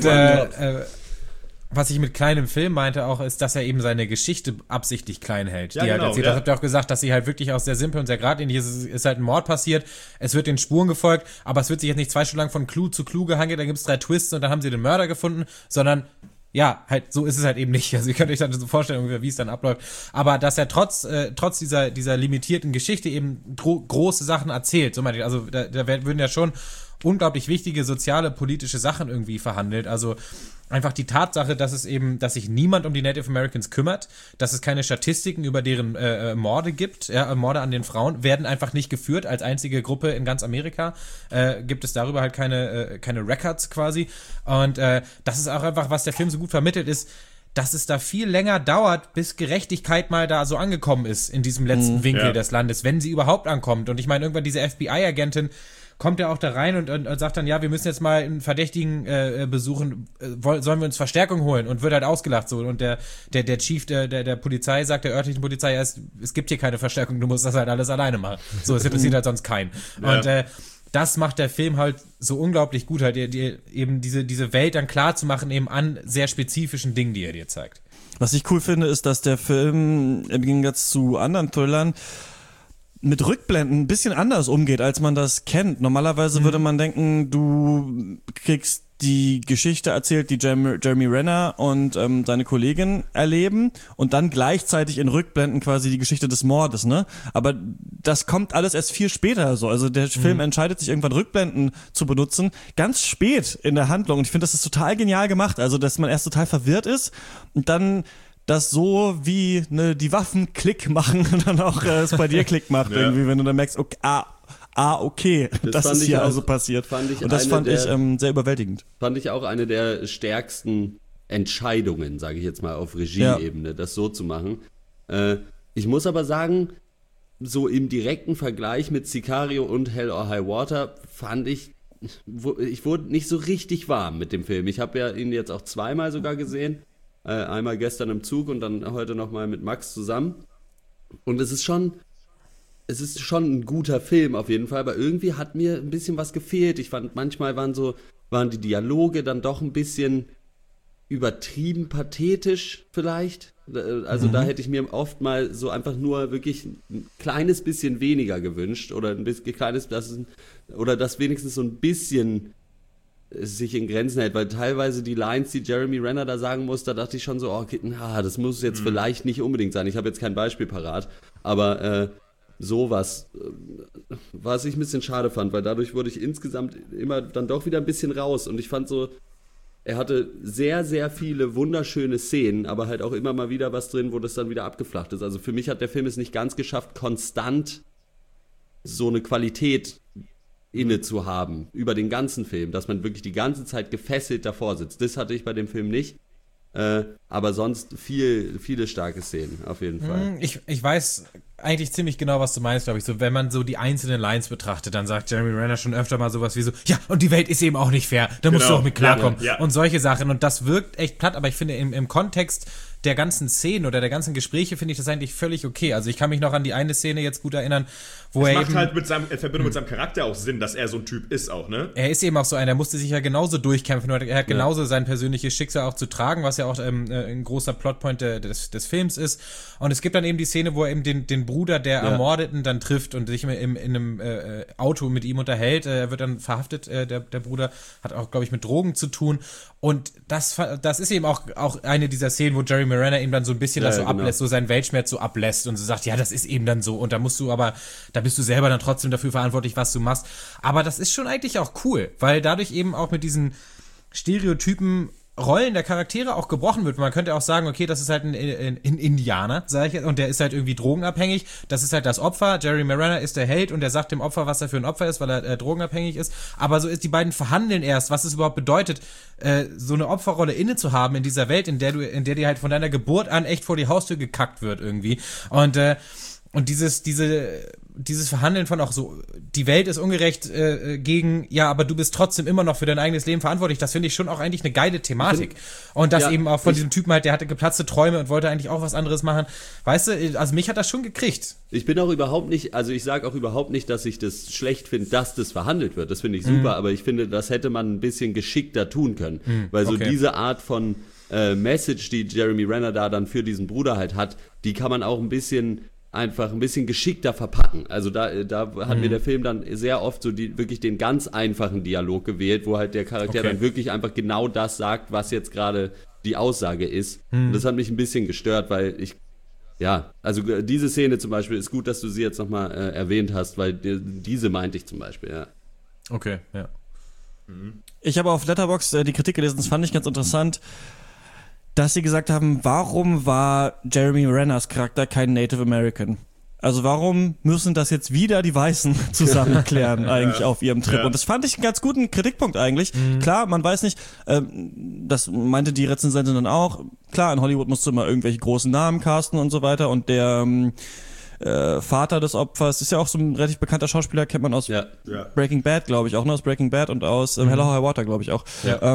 Was ich mit kleinem Film meinte auch, ist, dass er eben seine Geschichte absichtlich klein hält. Ja, die genau, halt erzählt. Das habt ihr auch gesagt, dass sie halt wirklich auch sehr simpel und sehr geradlinig ist. Es ist halt ein Mord passiert, es wird den Spuren gefolgt, aber es wird sich jetzt nicht 2 Stunden lang von Clou zu Clou gehangelt, dann gibt es 3 Twists und dann haben sie den Mörder gefunden, sondern halt, so ist es halt eben nicht. Also ihr könnt euch dann so vorstellen, wie es dann abläuft. Aber dass er trotz dieser limitierten Geschichte eben große Sachen erzählt. So meine ich, also da würden ja schon unglaublich wichtige soziale, politische Sachen irgendwie verhandelt. Also einfach die Tatsache, dass sich niemand um die Native Americans kümmert, dass es keine Statistiken über deren Morde gibt, Morde an den Frauen, werden einfach nicht geführt als einzige Gruppe in ganz Amerika. Gibt es darüber halt keine Records quasi. Und das ist auch einfach, was der Film so gut vermittelt ist, dass es da viel länger dauert, bis Gerechtigkeit mal da so angekommen ist in diesem letzten Winkel des Landes, wenn sie überhaupt ankommt. Und ich meine, irgendwann diese FBI-Agentin kommt ja auch da rein und sagt dann, wir müssen jetzt mal einen Verdächtigen besuchen, sollen wir uns Verstärkung holen? Und wird halt ausgelacht so. Und der Chief der Polizei sagt, der örtlichen Polizei, es gibt hier keine Verstärkung, du musst das halt alles alleine machen. So, es interessiert halt sonst keinen. Ja. Und das macht der Film halt so unglaublich gut, halt eben diese Welt dann klar zu machen, eben an sehr spezifischen Dingen, die er dir zeigt. Was ich cool finde, ist, dass der Film im Gegensatz zu anderen Thrillern mit Rückblenden ein bisschen anders umgeht, als man das kennt. Normalerweise würde man denken, du kriegst die Geschichte erzählt, die Jeremy Renner und seine Kollegin erleben und dann gleichzeitig in Rückblenden quasi die Geschichte des Mordes, ne? Aber das kommt alles erst viel später so. Also der Film entscheidet sich irgendwann Rückblenden zu benutzen, ganz spät in der Handlung. Und ich finde, das ist total genial gemacht. Also, dass man erst total verwirrt ist und dann das so wie die Waffen Klick machen und dann auch es bei dir Klick macht irgendwie, wenn du dann merkst, okay, das ist hier also passiert. Und das fand ich sehr überwältigend. Fand ich auch eine der stärksten Entscheidungen, sage ich jetzt mal, auf Regieebene, das so zu machen. Ich muss aber sagen, so im direkten Vergleich mit Sicario und Hell or High Water fand ich wurde nicht so richtig warm mit dem Film. Ich habe ja ihn jetzt auch 2-mal sogar gesehen. Einmal gestern im Zug und dann heute nochmal mit Max zusammen. Und es ist schon ein guter Film auf jeden Fall, aber irgendwie hat mir ein bisschen was gefehlt. Ich fand, manchmal waren die Dialoge dann doch ein bisschen übertrieben pathetisch vielleicht. Also da hätte ich mir oft mal so einfach nur wirklich ein kleines bisschen weniger gewünscht oder ein bisschen kleines, dass wenigstens so ein bisschen sich in Grenzen hält, weil teilweise die Lines, die Jeremy Renner da sagen muss, da dachte ich schon so, okay, das muss jetzt vielleicht nicht unbedingt sein. Ich habe jetzt kein Beispiel parat, aber sowas, was ich ein bisschen schade fand, weil dadurch wurde ich insgesamt immer dann doch wieder ein bisschen raus und ich fand so, er hatte sehr, sehr viele wunderschöne Szenen, aber halt auch immer mal wieder was drin, wo das dann wieder abgeflacht ist. Also für mich hat der Film es nicht ganz geschafft, konstant so eine Qualität inne zu haben, über den ganzen Film, dass man wirklich die ganze Zeit gefesselt davor sitzt. Das hatte ich bei dem Film nicht. Aber sonst viele starke Szenen, auf jeden Fall. Ich weiß eigentlich ziemlich genau, was du meinst, glaube ich. So, wenn man so die einzelnen Lines betrachtet, dann sagt Jeremy Renner schon öfter mal sowas wie so, ja, und die Welt ist eben auch nicht fair, da musst du auch mit klarkommen. Ja. Und solche Sachen. Und das wirkt echt platt, aber ich finde im Kontext der ganzen Szenen oder der ganzen Gespräche finde ich das eigentlich völlig okay. Also ich kann mich noch an die eine Szene jetzt gut erinnern, wo er macht halt in Verbindung mit seinem Charakter auch Sinn, dass er so ein Typ ist auch, ne? Er ist eben auch so einer, der musste sich ja genauso durchkämpfen, er hat genauso sein persönliches Schicksal auch zu tragen, was ja auch ein großer Plotpoint des Films ist. Und es gibt dann eben die Szene, wo er eben den Bruder der Ermordeten dann trifft und sich in einem Auto mit ihm unterhält. Er wird dann verhaftet, der Bruder hat auch, glaube ich, mit Drogen zu tun. Und das ist eben auch eine dieser Szenen, wo Jeremy Renner eben dann so ein bisschen das so ablässt, so seinen Weltschmerz so ablässt und so sagt, ja, das ist eben dann so. Und da bist du selber dann trotzdem dafür verantwortlich, was du machst. Aber das ist schon eigentlich auch cool, weil dadurch eben auch mit diesen Stereotypen Rollen der Charaktere auch gebrochen wird. Man könnte auch sagen, okay, das ist halt ein Indianer, sag ich jetzt, und der ist halt irgendwie drogenabhängig. Das ist halt das Opfer. Jeremy Renner ist der Held und der sagt dem Opfer, was er für ein Opfer ist, weil er drogenabhängig ist. Aber so ist, die beiden verhandeln erst, was es überhaupt bedeutet, so eine Opferrolle inne zu haben in dieser Welt, in der dir halt von deiner Geburt an echt vor die Haustür gekackt wird irgendwie. Und dieses Verhandeln von auch so, die Welt ist ungerecht gegen, ja, aber du bist trotzdem immer noch für dein eigenes Leben verantwortlich, das finde ich schon auch eigentlich eine geile Thematik. Und das eben auch von diesem Typen halt, der hatte geplatzte Träume und wollte eigentlich auch was anderes machen. Weißt du, also mich hat das schon gekriegt. Ich bin auch überhaupt nicht, also ich sage auch überhaupt nicht, dass ich das schlecht finde, dass das verhandelt wird. Das finde ich super, aber ich finde, das hätte man ein bisschen geschickter tun können. Weil so diese Art von Message, die Jeremy Renner da dann für diesen Bruder halt hat, die kann man auch ein bisschen geschickter verpacken. Also da hat mir der Film dann sehr oft so wirklich den ganz einfachen Dialog gewählt, wo halt der Charakter dann wirklich einfach genau das sagt, was jetzt gerade die Aussage ist. Und das hat mich ein bisschen gestört, weil also diese Szene zum Beispiel ist gut, dass du sie jetzt nochmal erwähnt hast, weil diese meinte ich zum Beispiel, ja. Okay, ja. Ich habe auf Letterboxd die Kritik gelesen, das fand ich ganz interessant, dass sie gesagt haben, warum war Jeremy Renners Charakter kein Native American? Also warum müssen das jetzt wieder die Weißen zusammen klären eigentlich auf ihrem Trip? Und das fand ich einen ganz guten Kritikpunkt eigentlich. Klar, man weiß nicht, das meinte die Rezensentin dann auch, klar, in Hollywood musst du immer irgendwelche großen Namen casten und so weiter und der Vater des Opfers ist ja auch so ein relativ bekannter Schauspieler, kennt man aus Breaking Bad, glaube ich auch, aus Breaking Bad und aus Hell or High Water, glaube ich auch. Ja.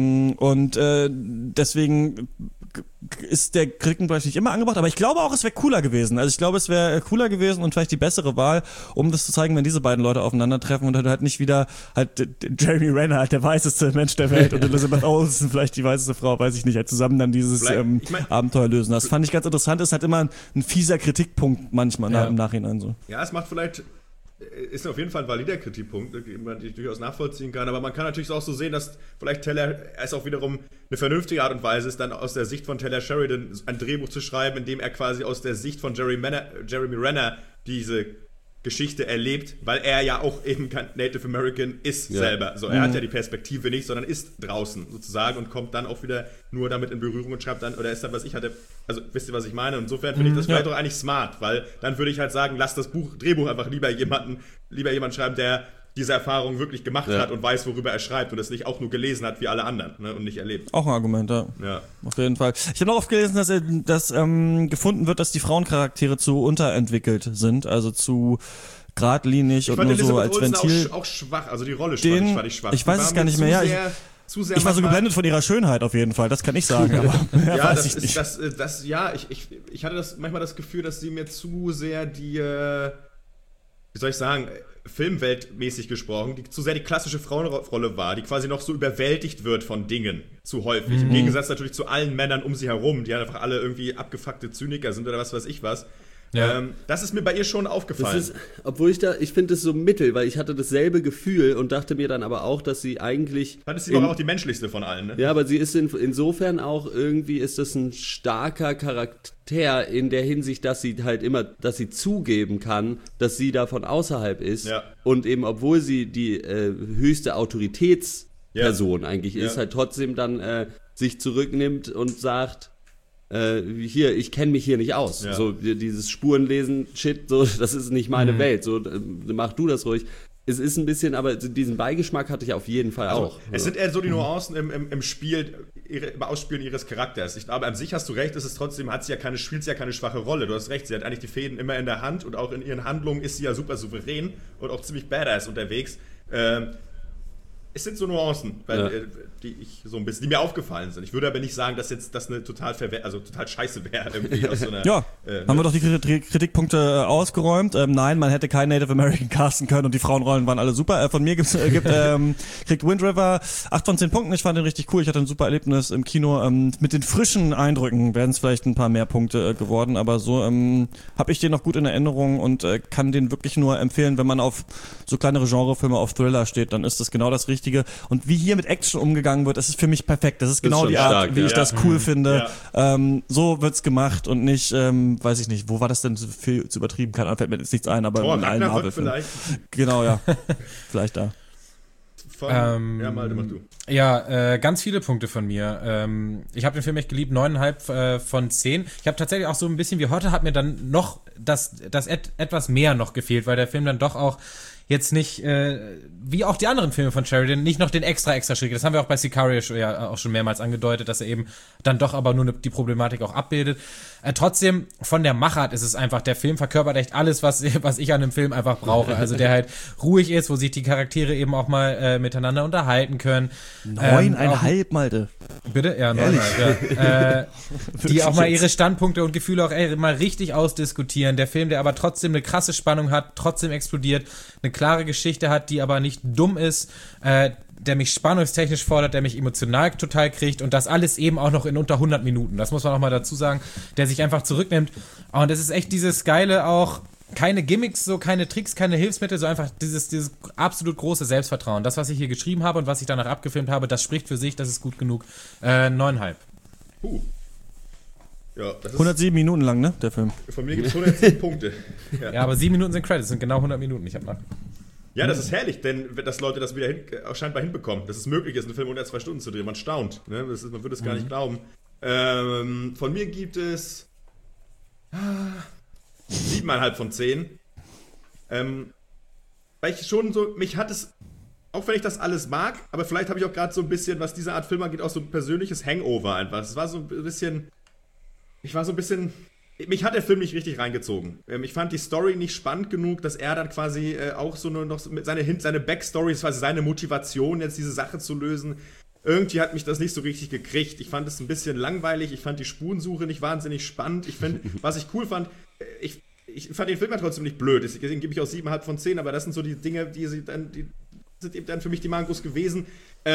Deswegen ist der Kritikpunkt vielleicht nicht immer angebracht, aber ich glaube auch, es wäre cooler gewesen. Also ich glaube, es wäre cooler gewesen und vielleicht die bessere Wahl, um das zu zeigen, wenn diese beiden Leute aufeinandertreffen und halt nicht wieder halt Jeremy Renner, halt der weißeste Mensch der Welt und Elizabeth Olsen, vielleicht die weißeste Frau, weiß ich nicht, halt zusammen dann dieses Abenteuer lösen. Das fand ich ganz interessant, ist halt immer ein fieser Kritikpunkt manchmal im Nachhinein so. Ja, es macht vielleicht, ist auf jeden Fall ein valider Kritikpunkt, den man durchaus nachvollziehen kann, aber man kann natürlich auch so sehen, dass vielleicht Taylor es auch wiederum eine vernünftige Art und Weise ist, dann aus der Sicht von Taylor Sheridan ein Drehbuch zu schreiben, in dem er quasi aus der Sicht von Jeremy Renner diese Geschichte erlebt, weil er ja auch eben kein Native American ist selber. So, er hat ja die Perspektive nicht, sondern ist draußen sozusagen und kommt dann auch wieder nur damit in Berührung und schreibt dann, oder ist dann, was ich hatte, also wisst ihr, was ich meine? Und insofern finde ich das vielleicht auch eigentlich smart, weil dann würde ich halt sagen, lass das Drehbuch einfach lieber jemand schreiben, der diese Erfahrung wirklich gemacht hat und weiß, worüber er schreibt und das nicht auch nur gelesen hat wie alle anderen, ne, und nicht erlebt. Auch ein Argument, ja. Auf jeden Fall. Ich habe noch oft gelesen, dass gefunden wird, dass die Frauencharaktere zu unterentwickelt sind, also zu geradlinig und nur Elizabeth so als Olsen Ventil. Auch schwach, also die Rolle fand ich schwach. Ich weiß es gar nicht mehr, ich war so geblendet von ihrer Schönheit auf jeden Fall, das kann ich sagen, aber weiß ich nicht. Ich hatte manchmal das Gefühl, dass sie mir zu sehr die, wie soll ich sagen, filmweltmäßig gesprochen, die zu sehr die klassische Frauenrolle war, die quasi noch so überwältigt wird von Dingen, zu häufig. Im Gegensatz natürlich zu allen Männern um sie herum, die einfach alle irgendwie abgefuckte Zyniker sind oder was weiß ich was. Ja. Das ist mir bei ihr schon aufgefallen. Ich finde es so mittel, weil ich hatte dasselbe Gefühl und dachte mir dann aber auch, dass sie eigentlich... Dann ist sie doch auch die menschlichste von allen, ne? Ja, aber sie ist insofern auch irgendwie, ist das ein starker Charakter in der Hinsicht, dass sie halt immer, dass sie zugeben kann, dass sie da von außerhalb ist und eben, obwohl sie die höchste Autoritätsperson eigentlich ist, halt trotzdem dann sich zurücknimmt und sagt... ich kenne mich hier nicht aus. So dieses Spurenlesen-Shit, so, das ist nicht meine Welt. So, mach du das ruhig. es ist ein bisschen, aber diesen Beigeschmack hatte ich auf jeden Fall auch. Es sind eher so die Nuancen im Spiel, im Ausspielen ihres Charakters. Ich glaube, an sich hast du recht, spielt sie ja keine schwache Rolle. Du hast recht, sie hat eigentlich die Fäden immer in der Hand und auch in ihren Handlungen ist sie ja super souverän und auch ziemlich badass unterwegs. Es sind so Nuancen, die mir aufgefallen sind. Ich würde aber nicht sagen, dass jetzt das eine total scheiße wäre. Irgendwie aus so einer, haben wir doch die Kritikpunkte ausgeräumt. Nein, man hätte keinen Native American casten können und die Frauenrollen waren alle super. Von mir kriegt Wind River 8 von 10 Punkten. Ich fand den richtig cool. Ich hatte ein super Erlebnis im Kino. Mit den frischen Eindrücken wären es vielleicht ein paar mehr Punkte geworden, aber so habe ich den noch gut in Erinnerung und kann den wirklich nur empfehlen, wenn man auf so kleinere Genrefilme, auf Thriller steht, dann ist das genau das Richtige. Und wie hier mit Action umgegangen wird, das ist für mich perfekt. Das ist genau die Art, stark, wie ich das cool finde. Ja. So wird's gemacht und nicht, weiß ich nicht, wo war das denn zu übertrieben? Keine Ahnung, fällt mir jetzt nichts ein, aber in allen Marvel-Filmen. Genau, ja. Vielleicht da. Malte, mach du. Ja, ganz viele Punkte von mir. Ich habe den Film echt geliebt, 9,5 von 10. Ich habe tatsächlich auch so ein bisschen wie Hotte, hat mir dann noch das etwas mehr noch gefehlt, weil der Film dann doch auch jetzt nicht, wie auch die anderen Filme von Sheridan, nicht noch den extra Schritt. Das haben wir auch bei Sicario ja auch schon mehrmals angedeutet, dass er eben dann doch aber nur die Problematik auch abbildet. Trotzdem, von der Machart ist es einfach, der Film verkörpert echt alles, was ich an einem Film einfach brauche. Also der halt ruhig ist, wo sich die Charaktere eben auch mal miteinander unterhalten können. 9,5, Malte. Bitte? Ja, 9,5. Ja. Die auch mal ihre Standpunkte und Gefühle auch mal richtig ausdiskutieren. Der Film, der aber trotzdem eine krasse Spannung hat, trotzdem explodiert, eine klare Geschichte hat, die aber nicht dumm ist, der mich spannungstechnisch fordert, der mich emotional total kriegt und das alles eben auch noch in unter 100 Minuten. Das muss man auch mal dazu sagen, der sich einfach zurücknimmt. Und es ist echt dieses Geile auch, keine Gimmicks, so keine Tricks, keine Hilfsmittel, so einfach dieses absolut große Selbstvertrauen. Das, was ich hier geschrieben habe und was ich danach abgefilmt habe, das spricht für sich, das ist gut genug. 9,5. Ja, das ist 107 Minuten lang, ne, der Film. Von mir gibt es 110 Punkte. Ja, aber 7 Minuten sind Credits, sind genau 100 Minuten. Ich hab nach. Ja, das ist herrlich, denn dass Leute das wieder scheinbar hinbekommen, dass es möglich ist, einen Film unter 2 Stunden zu drehen. Man staunt. Ne? Man würde es gar nicht glauben. Von mir gibt es 7,5 von 10. Weil ich schon so, mich hat es, auch wenn ich das alles mag, aber vielleicht habe ich auch gerade so ein bisschen, was diese Art Film angeht, auch so ein persönliches Hangover einfach. Es war so ein bisschen, mich hat der Film nicht richtig reingezogen. Ich fand die Story nicht spannend genug, dass er dann quasi auch so nur noch mit seine Backstory, quasi seine Motivation, jetzt diese Sache zu lösen. Irgendwie hat mich das nicht so richtig gekriegt. Ich fand es ein bisschen langweilig. Ich fand die Spurensuche nicht wahnsinnig spannend. Was ich cool fand, ich fand den Film ja trotzdem nicht blöd. Deswegen gebe ich auch 7,5 von 10, aber das sind so die Dinge, die sind eben dann für mich die Mangos gewesen.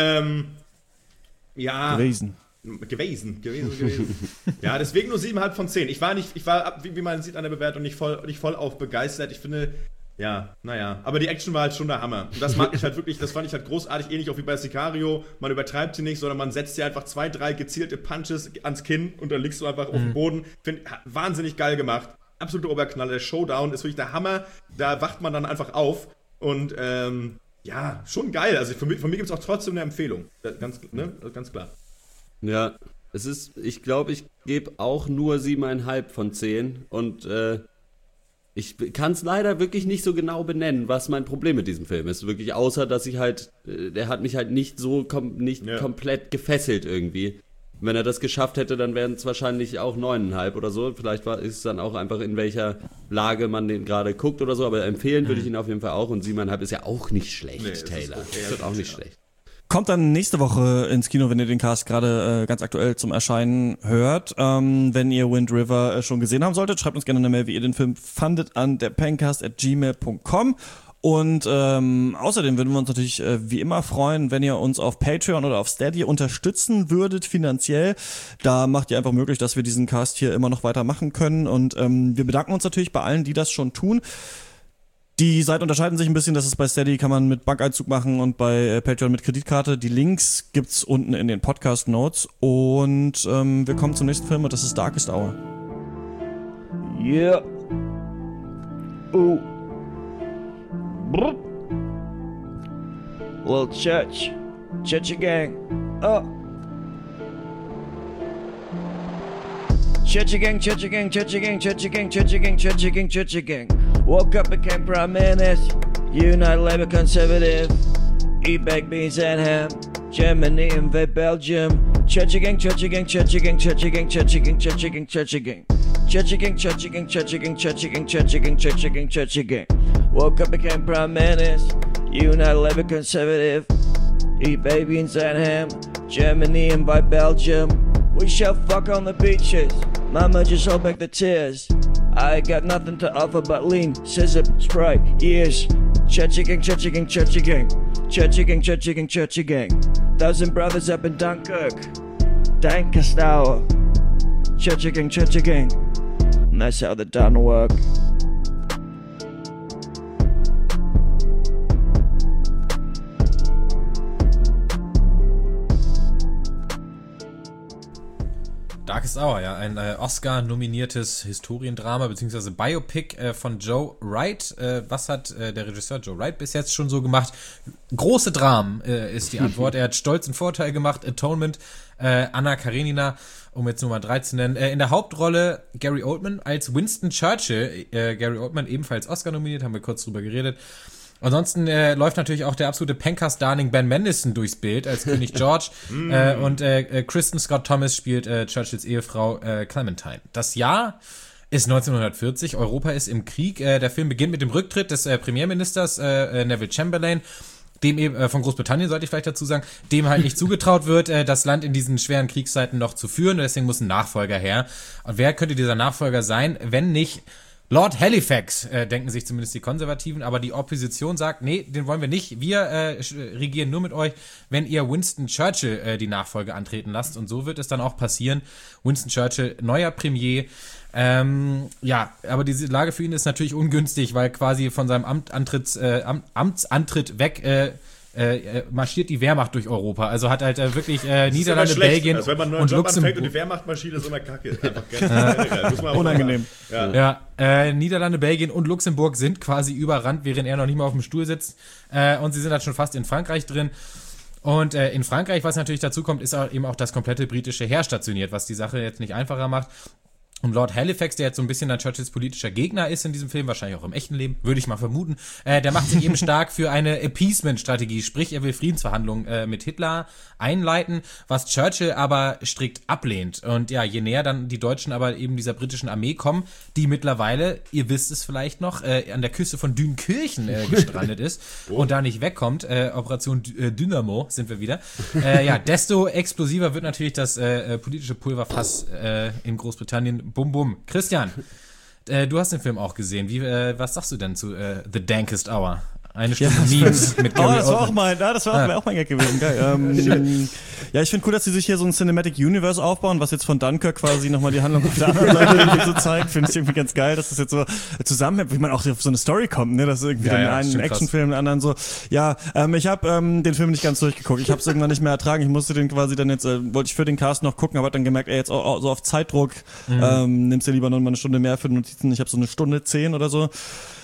Gewesen. Ja, deswegen nur 7,5 von 10. Ich war, wie man sieht an der Bewertung, nicht voll auf begeistert. Ich finde, ja, naja. Aber die Action war halt schon der Hammer. Und das mag ich halt wirklich, das fand ich halt großartig, ähnlich auch wie bei Sicario. Man übertreibt sie nicht, sondern man setzt dir einfach 2, 3 gezielte Punches ans Kinn und dann liegst du einfach auf dem Boden. Finde, wahnsinnig geil gemacht. Absoluter Oberknaller. Der Showdown ist wirklich der Hammer. Da wacht man dann einfach auf. Und, ja, schon geil. Also von mir gibt es auch trotzdem eine Empfehlung. Ganz klar. Ja, ich glaube, ich gebe auch nur 7,5 von 10 und ich kann es leider wirklich nicht so genau benennen, was mein Problem mit diesem Film ist. Wirklich, außer, dass ich halt, der hat mich halt nicht so komplett gefesselt irgendwie. Wenn er das geschafft hätte, dann wären es wahrscheinlich auch 9,5 oder so. Vielleicht ist es dann auch einfach, in welcher Lage man den gerade guckt oder so, aber empfehlen würde ich ihn auf jeden Fall auch und 7,5 ist ja auch nicht schlecht, Taylor. Das ist auch nicht schlecht. Kommt dann nächste Woche ins Kino, wenn ihr den Cast gerade ganz aktuell zum Erscheinen hört. Wenn ihr Wind River schon gesehen haben solltet, schreibt uns gerne eine Mail, wie ihr den Film fandet, an derpencast@gmail.com. Und außerdem würden wir uns natürlich wie immer freuen, wenn ihr uns auf Patreon oder auf Steady unterstützen würdet finanziell. Da macht ihr einfach möglich, dass wir diesen Cast hier immer noch weitermachen können. Und wir bedanken uns natürlich bei allen, die das schon tun. Die Seiten unterscheiden sich ein bisschen, das ist bei Steady, kann man mit Bankeinzug machen und bei Patreon mit Kreditkarte. Die Links gibt's unten in den Podcast-Notes. Und wir kommen zum nächsten Film und das ist Darkest Hour. Yeah. Ooh. Brr. Well, church gang. Oh. Church gang. Woke up, became prime minister. United Labour Conservative, eat baked beans and ham. Germany invade Belgium. Church again, church again, church again, church again, church again, church again, church again. Church again, church again, church again, church again, church again, church again, church again. Woke up, became Prime Minister. United Labour Conservative, eat baked beans and ham. Germany invade Belgium. We shall fuck on the beaches. Mama just hold back the tears. I got nothing to offer but lean, scissor, spray, years. Church again, church again, church again. Church again, church again, church again. 1,000 brothers up in Dunkirk. Dankerstauer. Church again, church again. And that's how the done work. Darkest Hour, ja, ein Oscar-nominiertes Historiendrama bzw. Biopic von Joe Wright. Was hat der Regisseur Joe Wright bis jetzt schon so gemacht? Große Dramen ist die Antwort. Er hat Stolz und Vorteil gemacht, Atonement, Anna Karenina, um jetzt Nummer 3 zu nennen. In der Hauptrolle Gary Oldman als Winston Churchill. Gary Oldman ebenfalls Oscar nominiert, haben wir kurz drüber geredet. Ansonsten läuft natürlich auch der absolute Pancast-Darling Ben Mendelsohn durchs Bild als König George und Kristen Scott Thomas spielt Churchills Ehefrau Clementine. Das Jahr ist 1940, Europa ist im Krieg. Der Film beginnt mit dem Rücktritt des Premierministers Neville Chamberlain, dem eben von Großbritannien, sollte ich vielleicht dazu sagen, dem halt nicht zugetraut wird, das Land in diesen schweren Kriegszeiten noch zu führen. Und deswegen muss ein Nachfolger her. Und wer könnte dieser Nachfolger sein, wenn nicht Lord Halifax, denken sich zumindest die Konservativen, aber die Opposition sagt, nee, den wollen wir nicht. Wir regieren nur mit euch, wenn ihr Winston Churchill die Nachfolge antreten lasst. Und so wird es dann auch passieren. Winston Churchill, neuer Premier. Ja, aber diese Lage für ihn ist natürlich ungünstig, weil quasi von seinem Amtsantritt weg marschiert die Wehrmacht durch Europa. Also hat halt wirklich Niederlande, Belgien also wenn man einen neuen und Job Luxemburg. anfängt und die Wehrmacht marschiert, ist immer Kacke. Einfach generell. Muss man auch Unangenehm. Ja. Niederlande, Belgien und Luxemburg sind quasi überrannt, während er noch nicht mal auf dem Stuhl sitzt. Und sie sind halt schon fast in Frankreich drin. Und in Frankreich, was natürlich dazu kommt, ist eben auch das komplette britische Heer stationiert, was die Sache jetzt nicht einfacher macht. Und Lord Halifax, der jetzt so ein bisschen dann Churchills politischer Gegner ist in diesem Film, wahrscheinlich auch im echten Leben, würde ich mal vermuten, der macht sich eben stark für eine Appeasement-Strategie, sprich er will Friedensverhandlungen mit Hitler einleiten, was Churchill aber strikt ablehnt. Und ja, je näher dann die Deutschen aber eben dieser britischen Armee kommen, die mittlerweile, ihr wisst es vielleicht noch, an der Küste von Dünkirchen gestrandet ist und da nicht wegkommt, Operation Dynamo sind wir wieder, ja, desto explosiver wird natürlich das politische Pulverfass in Großbritannien. Bum, bum. Christian, du hast den Film auch gesehen. Was sagst du denn zu The Dankest Hour? Eine Stunde Memes mit Gary das war auch mein Gag gewesen. Geil. Ja, ich finde cool, dass sie sich hier so ein Cinematic Universe aufbauen, was jetzt von Dunkirk quasi nochmal die Handlung auf der anderen Seite irgendwie so zeigt. Finde ich irgendwie ganz geil, dass das jetzt so zusammenhängt, wie man auch auf so eine Story kommt, ne? Dass irgendwie den einen Actionfilm, den anderen so. Ja, ich habe den Film nicht ganz durchgeguckt. Ich habe es irgendwann nicht mehr ertragen. Ich musste den quasi dann jetzt, wollte ich für den Cast noch gucken, aber hab dann gemerkt, jetzt auch so auf Zeitdruck, nimmst dir lieber noch mal eine Stunde mehr für Notizen. Ich habe so eine Stunde 10 oder so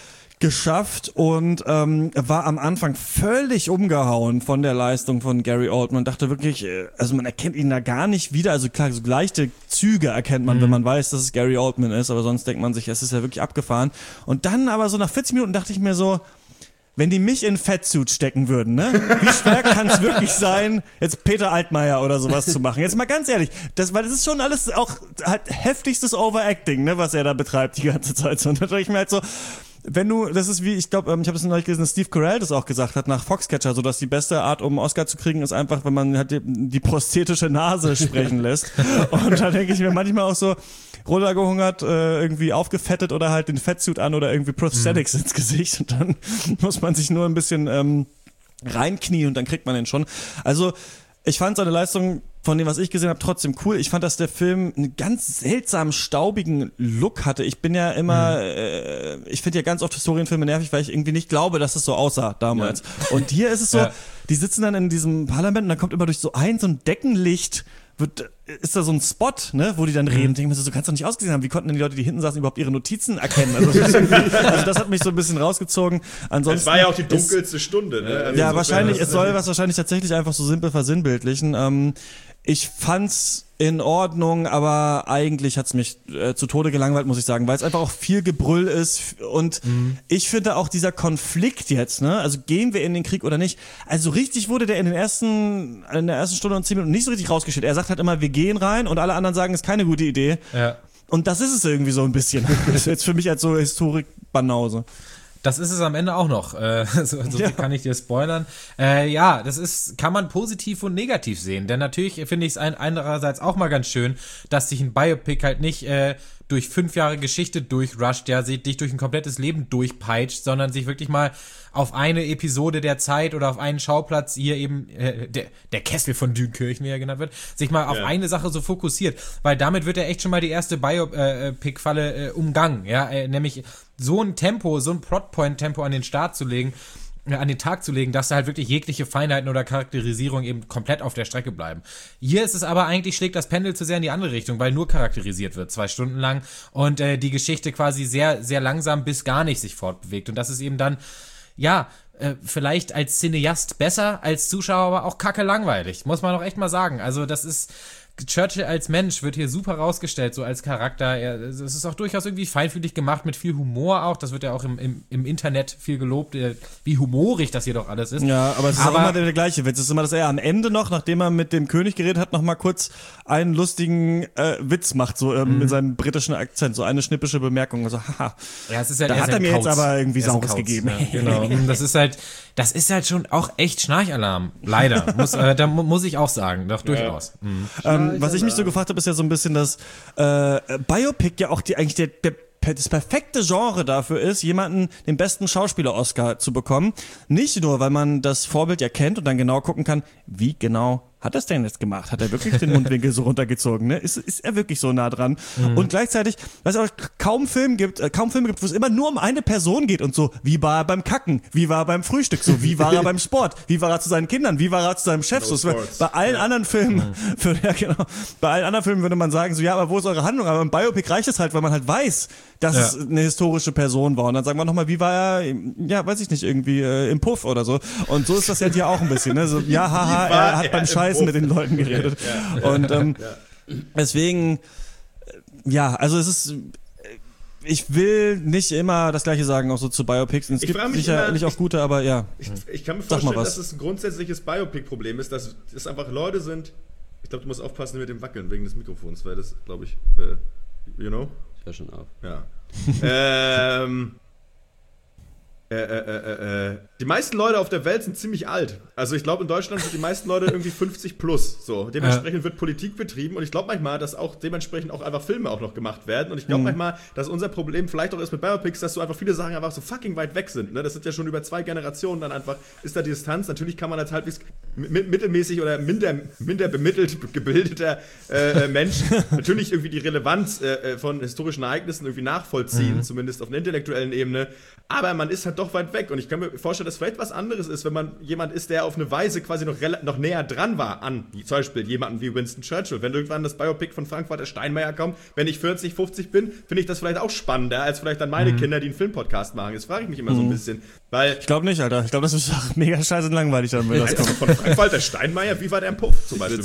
geschafft und war am Anfang völlig umgehauen von der Leistung von Gary Oldman. Dachte wirklich, also man erkennt ihn da gar nicht wieder. Also klar, so leichte Züge erkennt man, wenn man weiß, dass es Gary Oldman ist, aber sonst denkt man sich, es ist ja wirklich abgefahren. Und dann aber so nach 40 Minuten dachte ich mir so, wenn die mich in Fettsuit stecken würden, ne? Wie schwer kann es wirklich sein, jetzt Peter Altmaier oder sowas zu machen? Jetzt mal ganz ehrlich, weil das ist schon alles auch halt heftigstes Overacting, ne, was er da betreibt die ganze Zeit. Und da dachte ich mir halt so, wenn du, das ist wie, ich glaube, ich habe das neulich gelesen, dass Steve Carell das auch gesagt hat nach Foxcatcher, so dass die beste Art, um einen Oscar zu kriegen, ist einfach, wenn man halt die prosthetische Nase sprechen lässt. Und da denke ich mir manchmal auch so, runtergehungert, irgendwie aufgefettet oder halt den Fettsuit an oder irgendwie Prosthetics ins Gesicht und dann muss man sich nur ein bisschen reinknien und dann kriegt man den schon. Also ich fand seine Leistung von dem, was ich gesehen habe, trotzdem cool. Ich fand, dass der Film einen ganz seltsamen, staubigen Look hatte. Ich bin ja immer, ich finde ja ganz oft Historienfilme nervig, weil ich irgendwie nicht glaube, dass es so aussah damals. Ja. Und hier ist es so, die sitzen dann in diesem Parlament und dann kommt immer durch so ein Deckenlicht, ist da so ein Spot, ne, wo die dann reden. Denken wir so kannst du doch nicht ausgesehen haben. Wie konnten denn die Leute, die hinten saßen, überhaupt ihre Notizen erkennen? Also das hat mich so ein bisschen rausgezogen. Ansonsten, es war ja auch die dunkelste Stunde, ne? Also ja, wahrscheinlich, es soll was wahrscheinlich tatsächlich einfach so simpel versinnbildlichen. Ich fand's in Ordnung, aber eigentlich hat's mich zu Tode gelangweilt, muss ich sagen, weil es einfach auch viel Gebrüll ist und ich finde auch dieser Konflikt jetzt, ne, also gehen wir in den Krieg oder nicht, also richtig wurde der in der ersten Stunde und 10 Minuten nicht so richtig rausgestellt. Er sagt halt immer, wir gehen rein und alle anderen sagen, ist keine gute Idee. Ja. Und das ist es irgendwie so ein bisschen. Das ist jetzt für mich als so Historik-Banause. Das ist es am Ende auch noch. So viel kann ich dir spoilern. Ja, kann man positiv und negativ sehen. Denn natürlich finde ich es einerseits auch mal ganz schön, dass sich ein Biopic halt nicht durch 5 Jahre Geschichte durchrusht, ja, dich durch ein komplettes Leben durchpeitscht, sondern sich wirklich mal auf eine Episode der Zeit oder auf einen Schauplatz, hier eben der Kessel von Dünkirchen, wie er genannt wird, sich mal auf eine Sache so fokussiert. Weil damit wird ja echt schon mal die erste Biopic-Falle umgangen, ja, nämlich so ein Tempo, so ein Plotpoint-Tempo an den Tag zu legen, dass da halt wirklich jegliche Feinheiten oder Charakterisierung eben komplett auf der Strecke bleiben. Hier ist es aber eigentlich, schlägt das Pendel zu sehr in die andere Richtung, weil nur charakterisiert wird, 2 Stunden lang und die Geschichte quasi sehr, sehr langsam bis gar nicht sich fortbewegt. Und das ist eben dann, vielleicht als Cineast besser, als Zuschauer aber auch kacke langweilig, muss man doch echt mal sagen. Also das ist... Churchill als Mensch wird hier super rausgestellt, so als Charakter. Es ist auch durchaus irgendwie feinfühlig gemacht, mit viel Humor auch. Das wird ja auch im Internet viel gelobt, wie humorig das hier doch alles ist. Ja, aber es ist auch immer der gleiche Witz. Es ist immer, dass er am Ende noch, nachdem er mit dem König geredet hat, noch mal kurz einen lustigen Witz macht, so mit seinem britischen Akzent, so eine schnippische Bemerkung. Also, haha, ja, es ist halt, da hat er mir jetzt aber irgendwie Saures gegeben. Ja, genau. Das ist halt schon auch echt Schnarchalarm. Leider. Da muss ich auch sagen. Doch, durchaus. Was ich mich so gefragt habe, ist ja so ein bisschen, dass Biopic ja auch eigentlich das perfekte Genre dafür ist, jemanden den besten Schauspieler-Oscar zu bekommen. Nicht nur, weil man das Vorbild ja kennt und dann genau gucken kann, wie genau hat er es denn jetzt gemacht? Hat er wirklich den Mundwinkel so runtergezogen? Ne? Ist er wirklich so nah dran? Und gleichzeitig, weil es auch kaum Filme gibt, wo es immer nur um eine Person geht und so, wie war er beim Kacken? Wie war er beim Frühstück? So, wie war er beim Sport? Wie war er zu seinen Kindern? Wie war er zu seinem Chef? So, bei allen anderen Filmen, bei allen anderen Filmen würde man sagen, so, ja, aber wo ist eure Handlung? Aber im Biopic reicht es halt, weil man halt weiß, dass es eine historische Person war. Und dann sagen wir nochmal, wie war er, ja, weiß ich nicht, irgendwie im Puff oder so. Und so ist das ja hier auch ein bisschen, ne? So, ja, haha, er hat beim Scheißen mit den Leuten geredet. Und deswegen, ja, also es ist, ich will nicht immer das Gleiche sagen, auch so zu Biopics. Und es gibt sicherlich auch gute, aber ja. Ich kann mir vorstellen, dass es ein grundsätzliches Biopic-Problem ist, dass es einfach Leute sind, ich glaube, du musst aufpassen mit dem Wackeln wegen des Mikrofons, weil das, glaube ich, you know? Ich höre schon auf. Ja. Die meisten Leute auf der Welt sind ziemlich alt. Also ich glaube, in Deutschland sind die meisten Leute irgendwie 50 plus. So. Dementsprechend wird Politik betrieben und ich glaube manchmal, dass auch dementsprechend auch einfach Filme auch noch gemacht werden. Und ich glaube manchmal, dass unser Problem vielleicht auch ist mit Biopics, dass so einfach viele Sachen einfach so fucking weit weg sind. Ne? Das sind ja schon über 2 Generationen dann einfach, ist da die Distanz. Natürlich kann man als halbwegs mittelmäßig oder minder bemittelt gebildeter Mensch natürlich irgendwie die Relevanz von historischen Ereignissen irgendwie nachvollziehen, zumindest auf einer intellektuellen Ebene. Aber man ist halt doch weit weg und ich kann mir vorstellen, dass vielleicht was anderes ist, wenn man jemand ist, der auf eine Weise quasi noch näher dran war an zum Beispiel jemanden wie Winston Churchill. Wenn irgendwann das Biopic von Frank-Walter Steinmeier kommt, wenn ich 40, 50 bin, finde ich das vielleicht auch spannender, als vielleicht dann meine Kinder, die einen Filmpodcast machen. Das frage ich mich immer so ein bisschen. Weil ich glaube nicht, Alter. Ich glaube, das ist auch mega scheiße und langweilig dann, wenn das kommt. Von Frank-Walter Steinmeier, wie war der im Puff zum Beispiel?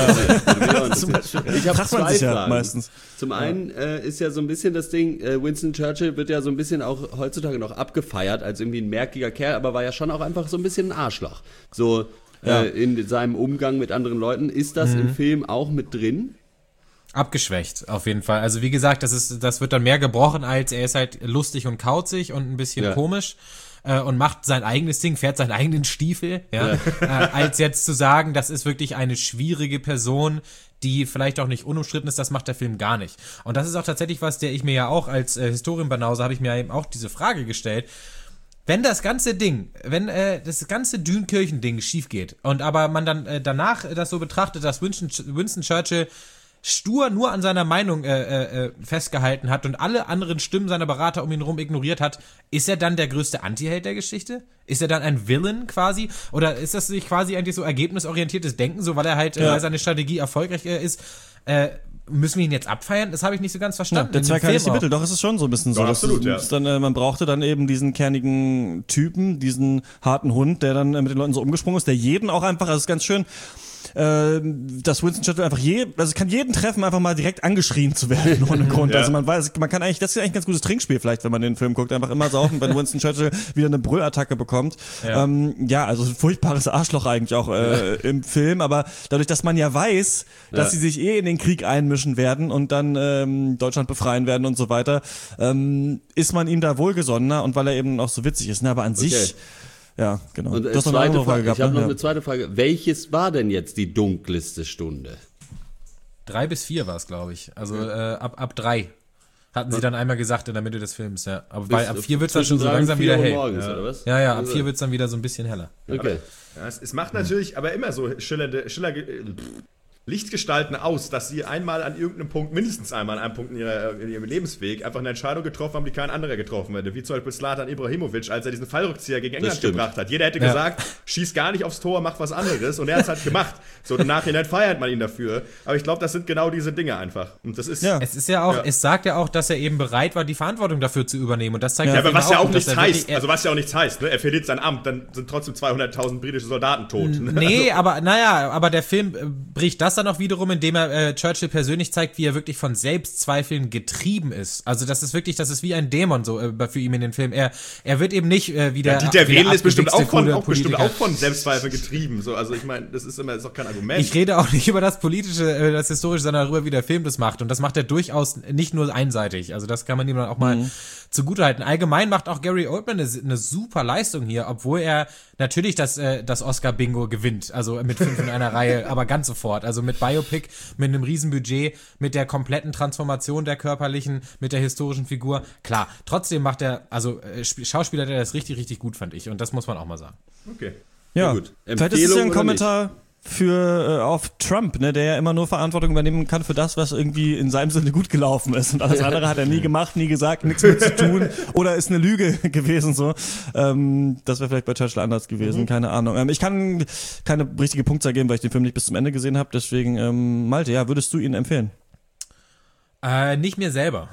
Ich habe 2 Fragen. Meistens. Zum einen ist ja so ein bisschen das Ding, Winston Churchill wird ja so ein bisschen auch heutzutage noch abgefeiert als irgendwie ein merkiger Kerl, aber war ja schon auch einfach so ein bisschen ein Arschloch. So in seinem Umgang mit anderen Leuten. Ist das im Film auch mit drin? Abgeschwächt, auf jeden Fall. Also wie gesagt, das wird dann mehr gebrochen, als er ist halt lustig und kauzig und ein bisschen komisch. Und macht sein eigenes Ding, fährt seinen eigenen Stiefel, als jetzt zu sagen, das ist wirklich eine schwierige Person, die vielleicht auch nicht unumstritten ist, das macht der Film gar nicht. Und das ist auch tatsächlich was, der ich mir ja auch als Historienbanause habe ich mir eben auch diese Frage gestellt. Wenn das ganze Ding, das ganze Dünkirchen-Ding schief geht und aber man dann danach das so betrachtet, dass Winston Churchill stur nur an seiner Meinung festgehalten hat und alle anderen Stimmen seiner Berater um ihn herum ignoriert hat, ist er dann der größte Anti-Held der Geschichte? Ist er dann ein Villain quasi? Oder ist das nicht quasi eigentlich so ergebnisorientiertes Denken, so weil er halt, weil seine Strategie erfolgreich ist, müssen wir ihn jetzt abfeiern? Das habe ich nicht so ganz verstanden. Ja, der Zweck hat die Mittel, doch ist es schon so ein bisschen so. Ja, absolut, dann, man brauchte dann eben diesen kernigen Typen, diesen harten Hund, der dann mit den Leuten so umgesprungen ist, der jeden auch einfach, also es ist ganz schön, dass Winston Churchill einfach es kann jeden treffen, einfach mal direkt angeschrien zu werden ohne Grund. Ja. Also man kann eigentlich, das ist eigentlich ein ganz gutes Trinkspiel vielleicht, wenn man den Film guckt, einfach immer saufen, wenn Winston Churchill wieder eine Brüllattacke bekommt. Ja, also ein furchtbares Arschloch eigentlich auch im Film, aber dadurch, dass man ja weiß, dass sie sich in den Krieg einmischen werden und dann Deutschland befreien werden und so weiter, ist man ihm da wohlgesonnener und weil er eben auch so witzig ist. Ne? Aber an sich, ja, genau. Und ich habe noch eine zweite Frage. Welches war denn jetzt die dunkelste Stunde? 3 bis 4 war es, glaube ich. Also ab 3 hatten sie dann einmal gesagt in der Mitte des Films, ja. Aber ab 4 wird es dann schon so langsam wieder hell. Morgens, oder was? Ja, ab 4 wird es dann wieder so ein bisschen heller. Okay. Ja, es macht natürlich aber immer so Lichtgestalten aus, dass sie mindestens einmal an einem Punkt in ihrem Lebensweg einfach eine Entscheidung getroffen haben, die kein anderer getroffen hätte. Wie zum Beispiel Zlatan Ibrahimovic, als er diesen Fallrückzieher gegen England gebracht hat. Jeder hätte gesagt, schieß gar nicht aufs Tor, mach was anderes. Und er hat es halt gemacht. So im Nachhinein feiert man ihn dafür. Aber ich glaube, das sind genau diese Dinge einfach. Und das ist... Ja. Es ist ja auch, es sagt ja auch, dass er eben bereit war, die Verantwortung dafür zu übernehmen. Und das zeigt aber was ja auch nichts heißt. Also was ja auch nichts heißt. Ne? Er verliert sein Amt, dann sind trotzdem 200.000 britische Soldaten tot. Nee, aber der Film bricht das dann auch wiederum, indem er Churchill persönlich zeigt, wie er wirklich von Selbstzweifeln getrieben ist. Also das ist wie ein Dämon so für ihn in den Film. Er wird eben nicht wieder... Dieter Wedel ist bestimmt auch von Selbstzweifeln getrieben. So, also ich meine, das ist doch kein Argument. Ich rede auch nicht über das Politische, das Historische, sondern darüber, wie der Film das macht. Und das macht er durchaus nicht nur einseitig. Also das kann man ihm dann auch mal zugutehalten. Allgemein macht auch Gary Oldman eine super Leistung hier, obwohl er natürlich das Oscar-Bingo gewinnt. Also mit 5 in einer Reihe, aber ganz sofort. Also mit Biopic, mit einem Riesenbudget, mit der kompletten Transformation der körperlichen, mit der historischen Figur. Klar, trotzdem macht er, Schauspieler, der das richtig, richtig gut, fand ich. Und das muss man auch mal sagen. Okay. Ja, gut. Vielleicht ist es ja ein Kommentar auf Trump, ne, der ja immer nur Verantwortung übernehmen kann für das, was irgendwie in seinem Sinne gut gelaufen ist. Und alles andere hat er nie gemacht, nie gesagt, nichts mit zu tun oder ist eine Lüge gewesen. So, das wäre vielleicht bei Churchill anders gewesen, keine Ahnung. Ich kann keine richtige Punktzahl geben, weil ich den Film nicht bis zum Ende gesehen habe. Deswegen, Malte, ja, würdest du ihn empfehlen? Nicht mir selber.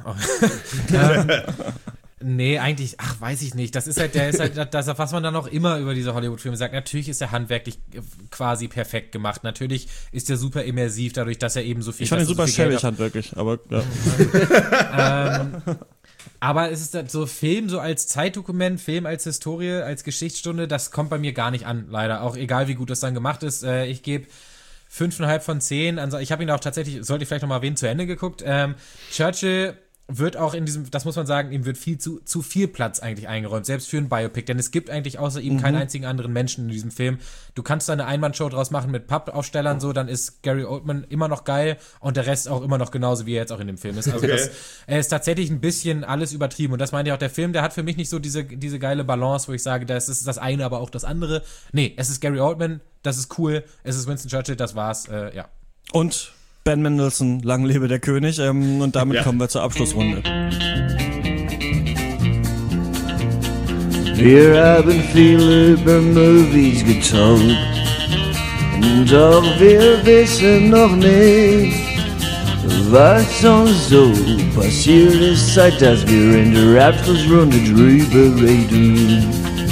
Nee, eigentlich, weiß ich nicht. Das ist halt das, was man dann auch immer über diese Hollywood-Filme sagt. Natürlich ist er handwerklich quasi perfekt gemacht. Natürlich ist er super immersiv, dadurch, dass er eben so viel... Ich fand ihn super schäbig handwerklich, aber ja. Aber es ist so Film so als Zeitdokument, Film als Historie, als Geschichtsstunde, das kommt bei mir gar nicht an, leider. Auch egal, wie gut das dann gemacht ist. Ich gebe 5,5 von 10. Also ich habe ihn auch tatsächlich, sollte ich vielleicht noch mal erwähnen, zu Ende geguckt. Churchill wird auch in diesem, das muss man sagen, ihm wird viel zu viel Platz eigentlich eingeräumt, selbst für ein Biopic, denn es gibt eigentlich außer ihm keinen einzigen anderen Menschen in diesem Film. Du kannst da eine Einmannshow draus machen mit Pappaufstellern, so, dann ist Gary Oldman immer noch geil und der Rest auch immer noch genauso, wie er jetzt auch in dem Film ist. Also er ist tatsächlich ein bisschen alles übertrieben und das meinte ich auch, der Film, der hat für mich nicht so diese geile Balance, wo ich sage, das ist das eine, aber auch das andere. Nee, es ist Gary Oldman, das ist cool, es ist Winston Churchill, das war's, ja. Und Ben Mendelsohn, lang lebe der König. Und damit kommen wir zur Abschlussrunde. Wir haben viele über Movies getalkt und doch wir wissen noch nicht, was uns so passiert ist, seit dass wir in der Abschlussrunde drüber reden.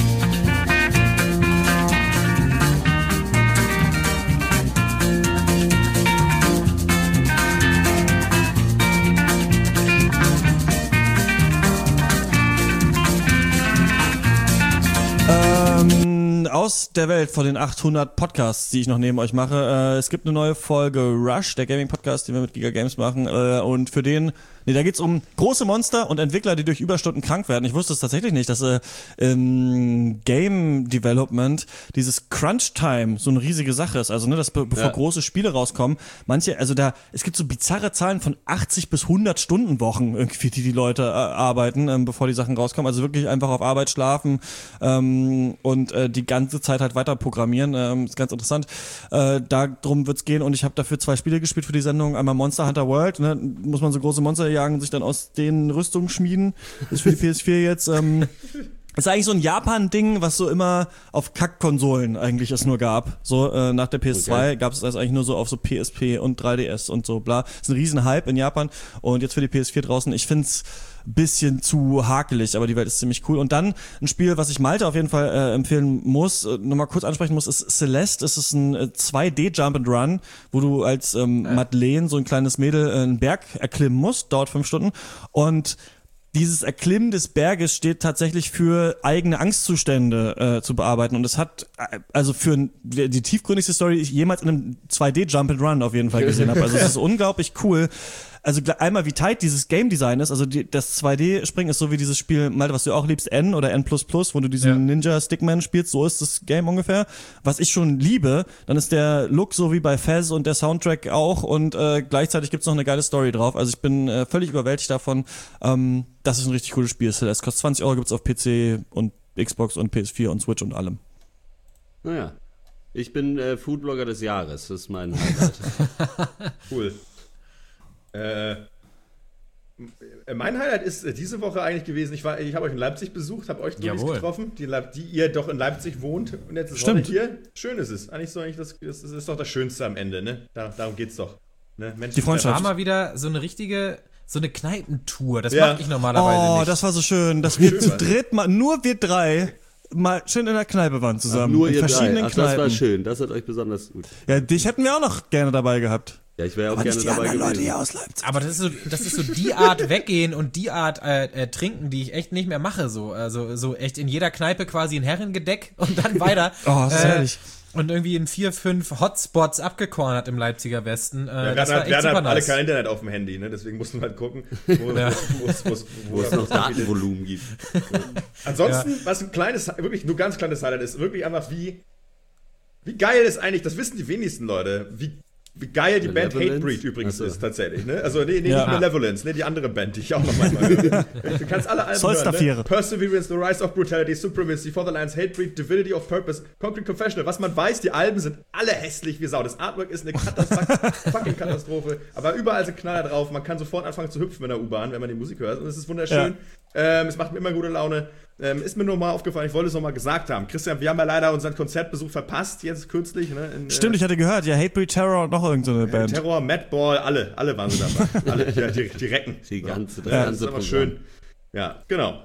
Aus der Welt von den 800 Podcasts, die ich noch neben euch mache. Es gibt eine neue Folge Rush, der Gaming-Podcast, den wir mit Giga Games machen. Und für den, da geht's um große Monster und Entwickler, die durch Überstunden krank werden. Ich wusste es tatsächlich nicht, dass im Game Development dieses Crunch-Time so eine riesige Sache ist. Also, dass bevor große Spiele rauskommen, es gibt so bizarre Zahlen von 80 bis 100 Stunden Wochen irgendwie, die Leute arbeiten, bevor die Sachen rauskommen. Also wirklich einfach auf Arbeit schlafen und die ganze Zeit halt weiter programmieren. Ist ganz interessant. Darum wird's gehen und ich habe dafür 2 Spiele gespielt für die Sendung. Einmal Monster Hunter World, ne? Muss man so große Monster jagen, sich dann aus den Rüstungen schmieden. Ist für die PS4 jetzt. Ist eigentlich so ein Japan-Ding, was so immer auf Kack-Konsolen eigentlich es nur gab. So, nach der PS2 gab es das eigentlich nur so auf so PSP und 3DS und so, bla. Ist ein riesen Hype in Japan und jetzt für die PS4 draußen. Ich find's bisschen zu hakelig, aber die Welt ist ziemlich cool. Und dann ein Spiel, was ich Malte auf jeden Fall empfehlen muss, nochmal kurz ansprechen muss, ist Celeste. Es ist ein 2D Jump and Run, wo du als Madeleine, so ein kleines Mädel, einen Berg erklimmen musst, dauert 5 Stunden. Und dieses Erklimmen des Berges steht tatsächlich für eigene Angstzustände zu bearbeiten. Und es hat, also für die tiefgründigste Story, die ich jemals in einem 2D Jump and Run auf jeden Fall gesehen habe. Also es ist unglaublich cool. Also einmal wie tight dieses Game Design ist, also das 2D-Springen ist so wie dieses Spiel, Malte, was du auch liebst, N oder N++, wo du diesen Ninja Stickman spielst, so ist das Game ungefähr. Was ich schon liebe, dann ist der Look so wie bei Fez und der Soundtrack auch und gleichzeitig gibt's noch eine geile Story drauf. Also ich bin völlig überwältigt davon. Das ist ein richtig cooles Spiel. Celeste kostet 20 €, gibt's auf PC und Xbox und PS4 und Switch und allem. Naja, ich bin Foodblogger des Jahres, das ist mein Highlight. Cool. Mein Highlight ist diese Woche eigentlich gewesen, ich habe euch in Leipzig besucht, habe euch getroffen, die ihr doch in Leipzig wohnt und jetzt ist heute hier. Schön ist es. Eigentlich das ist doch das Schönste am Ende, ne? Darum geht's doch. Ne? Mensch, die Freundschaft. Da war mal wieder so eine Kneipentour, das mache ich normalerweise nicht. Oh, das war so schön, dass wir zu dritt mal, nur wir drei, mal schön in der Kneipe waren zusammen. Nur in ihr verschiedenen drei. Kneipen. Das war schön, das hat euch besonders gut. Ja, dich hätten wir auch noch gerne dabei gehabt. Ja, ich wäre auch gerne dabei gewesen. Leute hier aus Leipzig. Aber das ist so die Art weggehen und die Art trinken, die ich echt nicht mehr mache. So. Also so echt in jeder Kneipe quasi ein Herrengedeck und dann weiter. Oh, das ist herrlich. Und irgendwie in 4, 5 Hotspots abgekornert im Leipziger Westen. Das war echt super nice. Alle kein Internet auf dem Handy, ne? Deswegen mussten wir halt gucken, wo es noch Datenvolumen gibt. Ansonsten, was ein kleines, wirklich nur ganz kleines Highlight ist, wirklich einfach wie geil ist eigentlich, das wissen die wenigsten Leute, wie geil die Band Hatebreed übrigens ist, tatsächlich, ne? Also, nicht Malevolence, die andere Band, die ich auch noch manchmal höre. Du kannst alle Alben hören, ne? Perseverance, The Rise of Brutality, Supremacy, For the Lions, Hatebreed, Divinity of Purpose, Concrete Confessional. Was man weiß, die Alben sind alle hässlich wie Sau. Das Artwork ist eine fucking Katastrophe, aber überall sind Knaller drauf. Man kann sofort anfangen zu hüpfen in der U-Bahn, wenn man die Musik hört. Und es ist wunderschön. Ja. Es macht mir immer gute Laune. Ist mir nur mal aufgefallen, ich wollte es noch mal gesagt haben. Christian, wir haben ja leider unseren Konzertbesuch verpasst, jetzt kürzlich. Ne, Stimmt, ich hatte gehört, ja, Hatebreed, Terror und noch irgendeine Band. Terror, Madball, alle waren sie dabei. Alle, die Recken. Das ist aber schön. Ja, genau.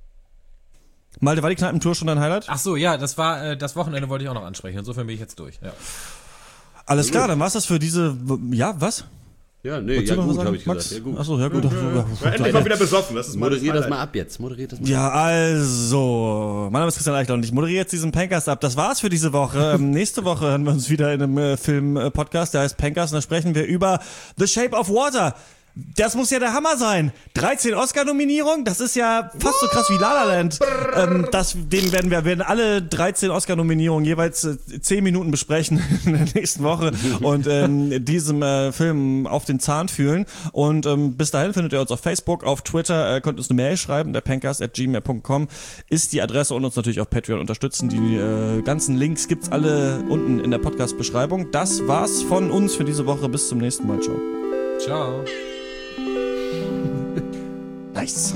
Malte, war die Kneipentour schon dein Highlight? Ach so, ja, das war, das Wochenende wollte ich auch noch ansprechen. Insofern bin ich jetzt durch. Ja. Alles klar, dann war's das für diese, was? Ja, nee, ja gut, habe ich gesagt. Ja, gut. Achso, ja gut. Endlich mal wieder besoffen. Das ist moderier das mal ab jetzt. Ja, also, mein Name ist Christian Eichler und ich moderiere jetzt diesen Pankast ab. Das war's für diese Woche. Nächste Woche hören wir uns wieder in einem Film-Podcast, der heißt Pankast, und da sprechen wir über The Shape of Water. Das muss ja der Hammer sein. 13 Oscar-Nominierungen, das ist ja fast so krass wie La La Land. Wir werden alle 13 Oscar-Nominierungen jeweils 10 Minuten besprechen in der nächsten Woche und diesem Film auf den Zahn fühlen. Und bis dahin findet ihr uns auf Facebook, auf Twitter, könnt uns eine Mail schreiben, der pancast@gmail.com ist die Adresse, und uns natürlich auf Patreon unterstützen. Die ganzen Links gibt's alle unten in der Podcast-Beschreibung. Das war's von uns für diese Woche. Bis zum nächsten Mal. Ciao. Ciao. Nice.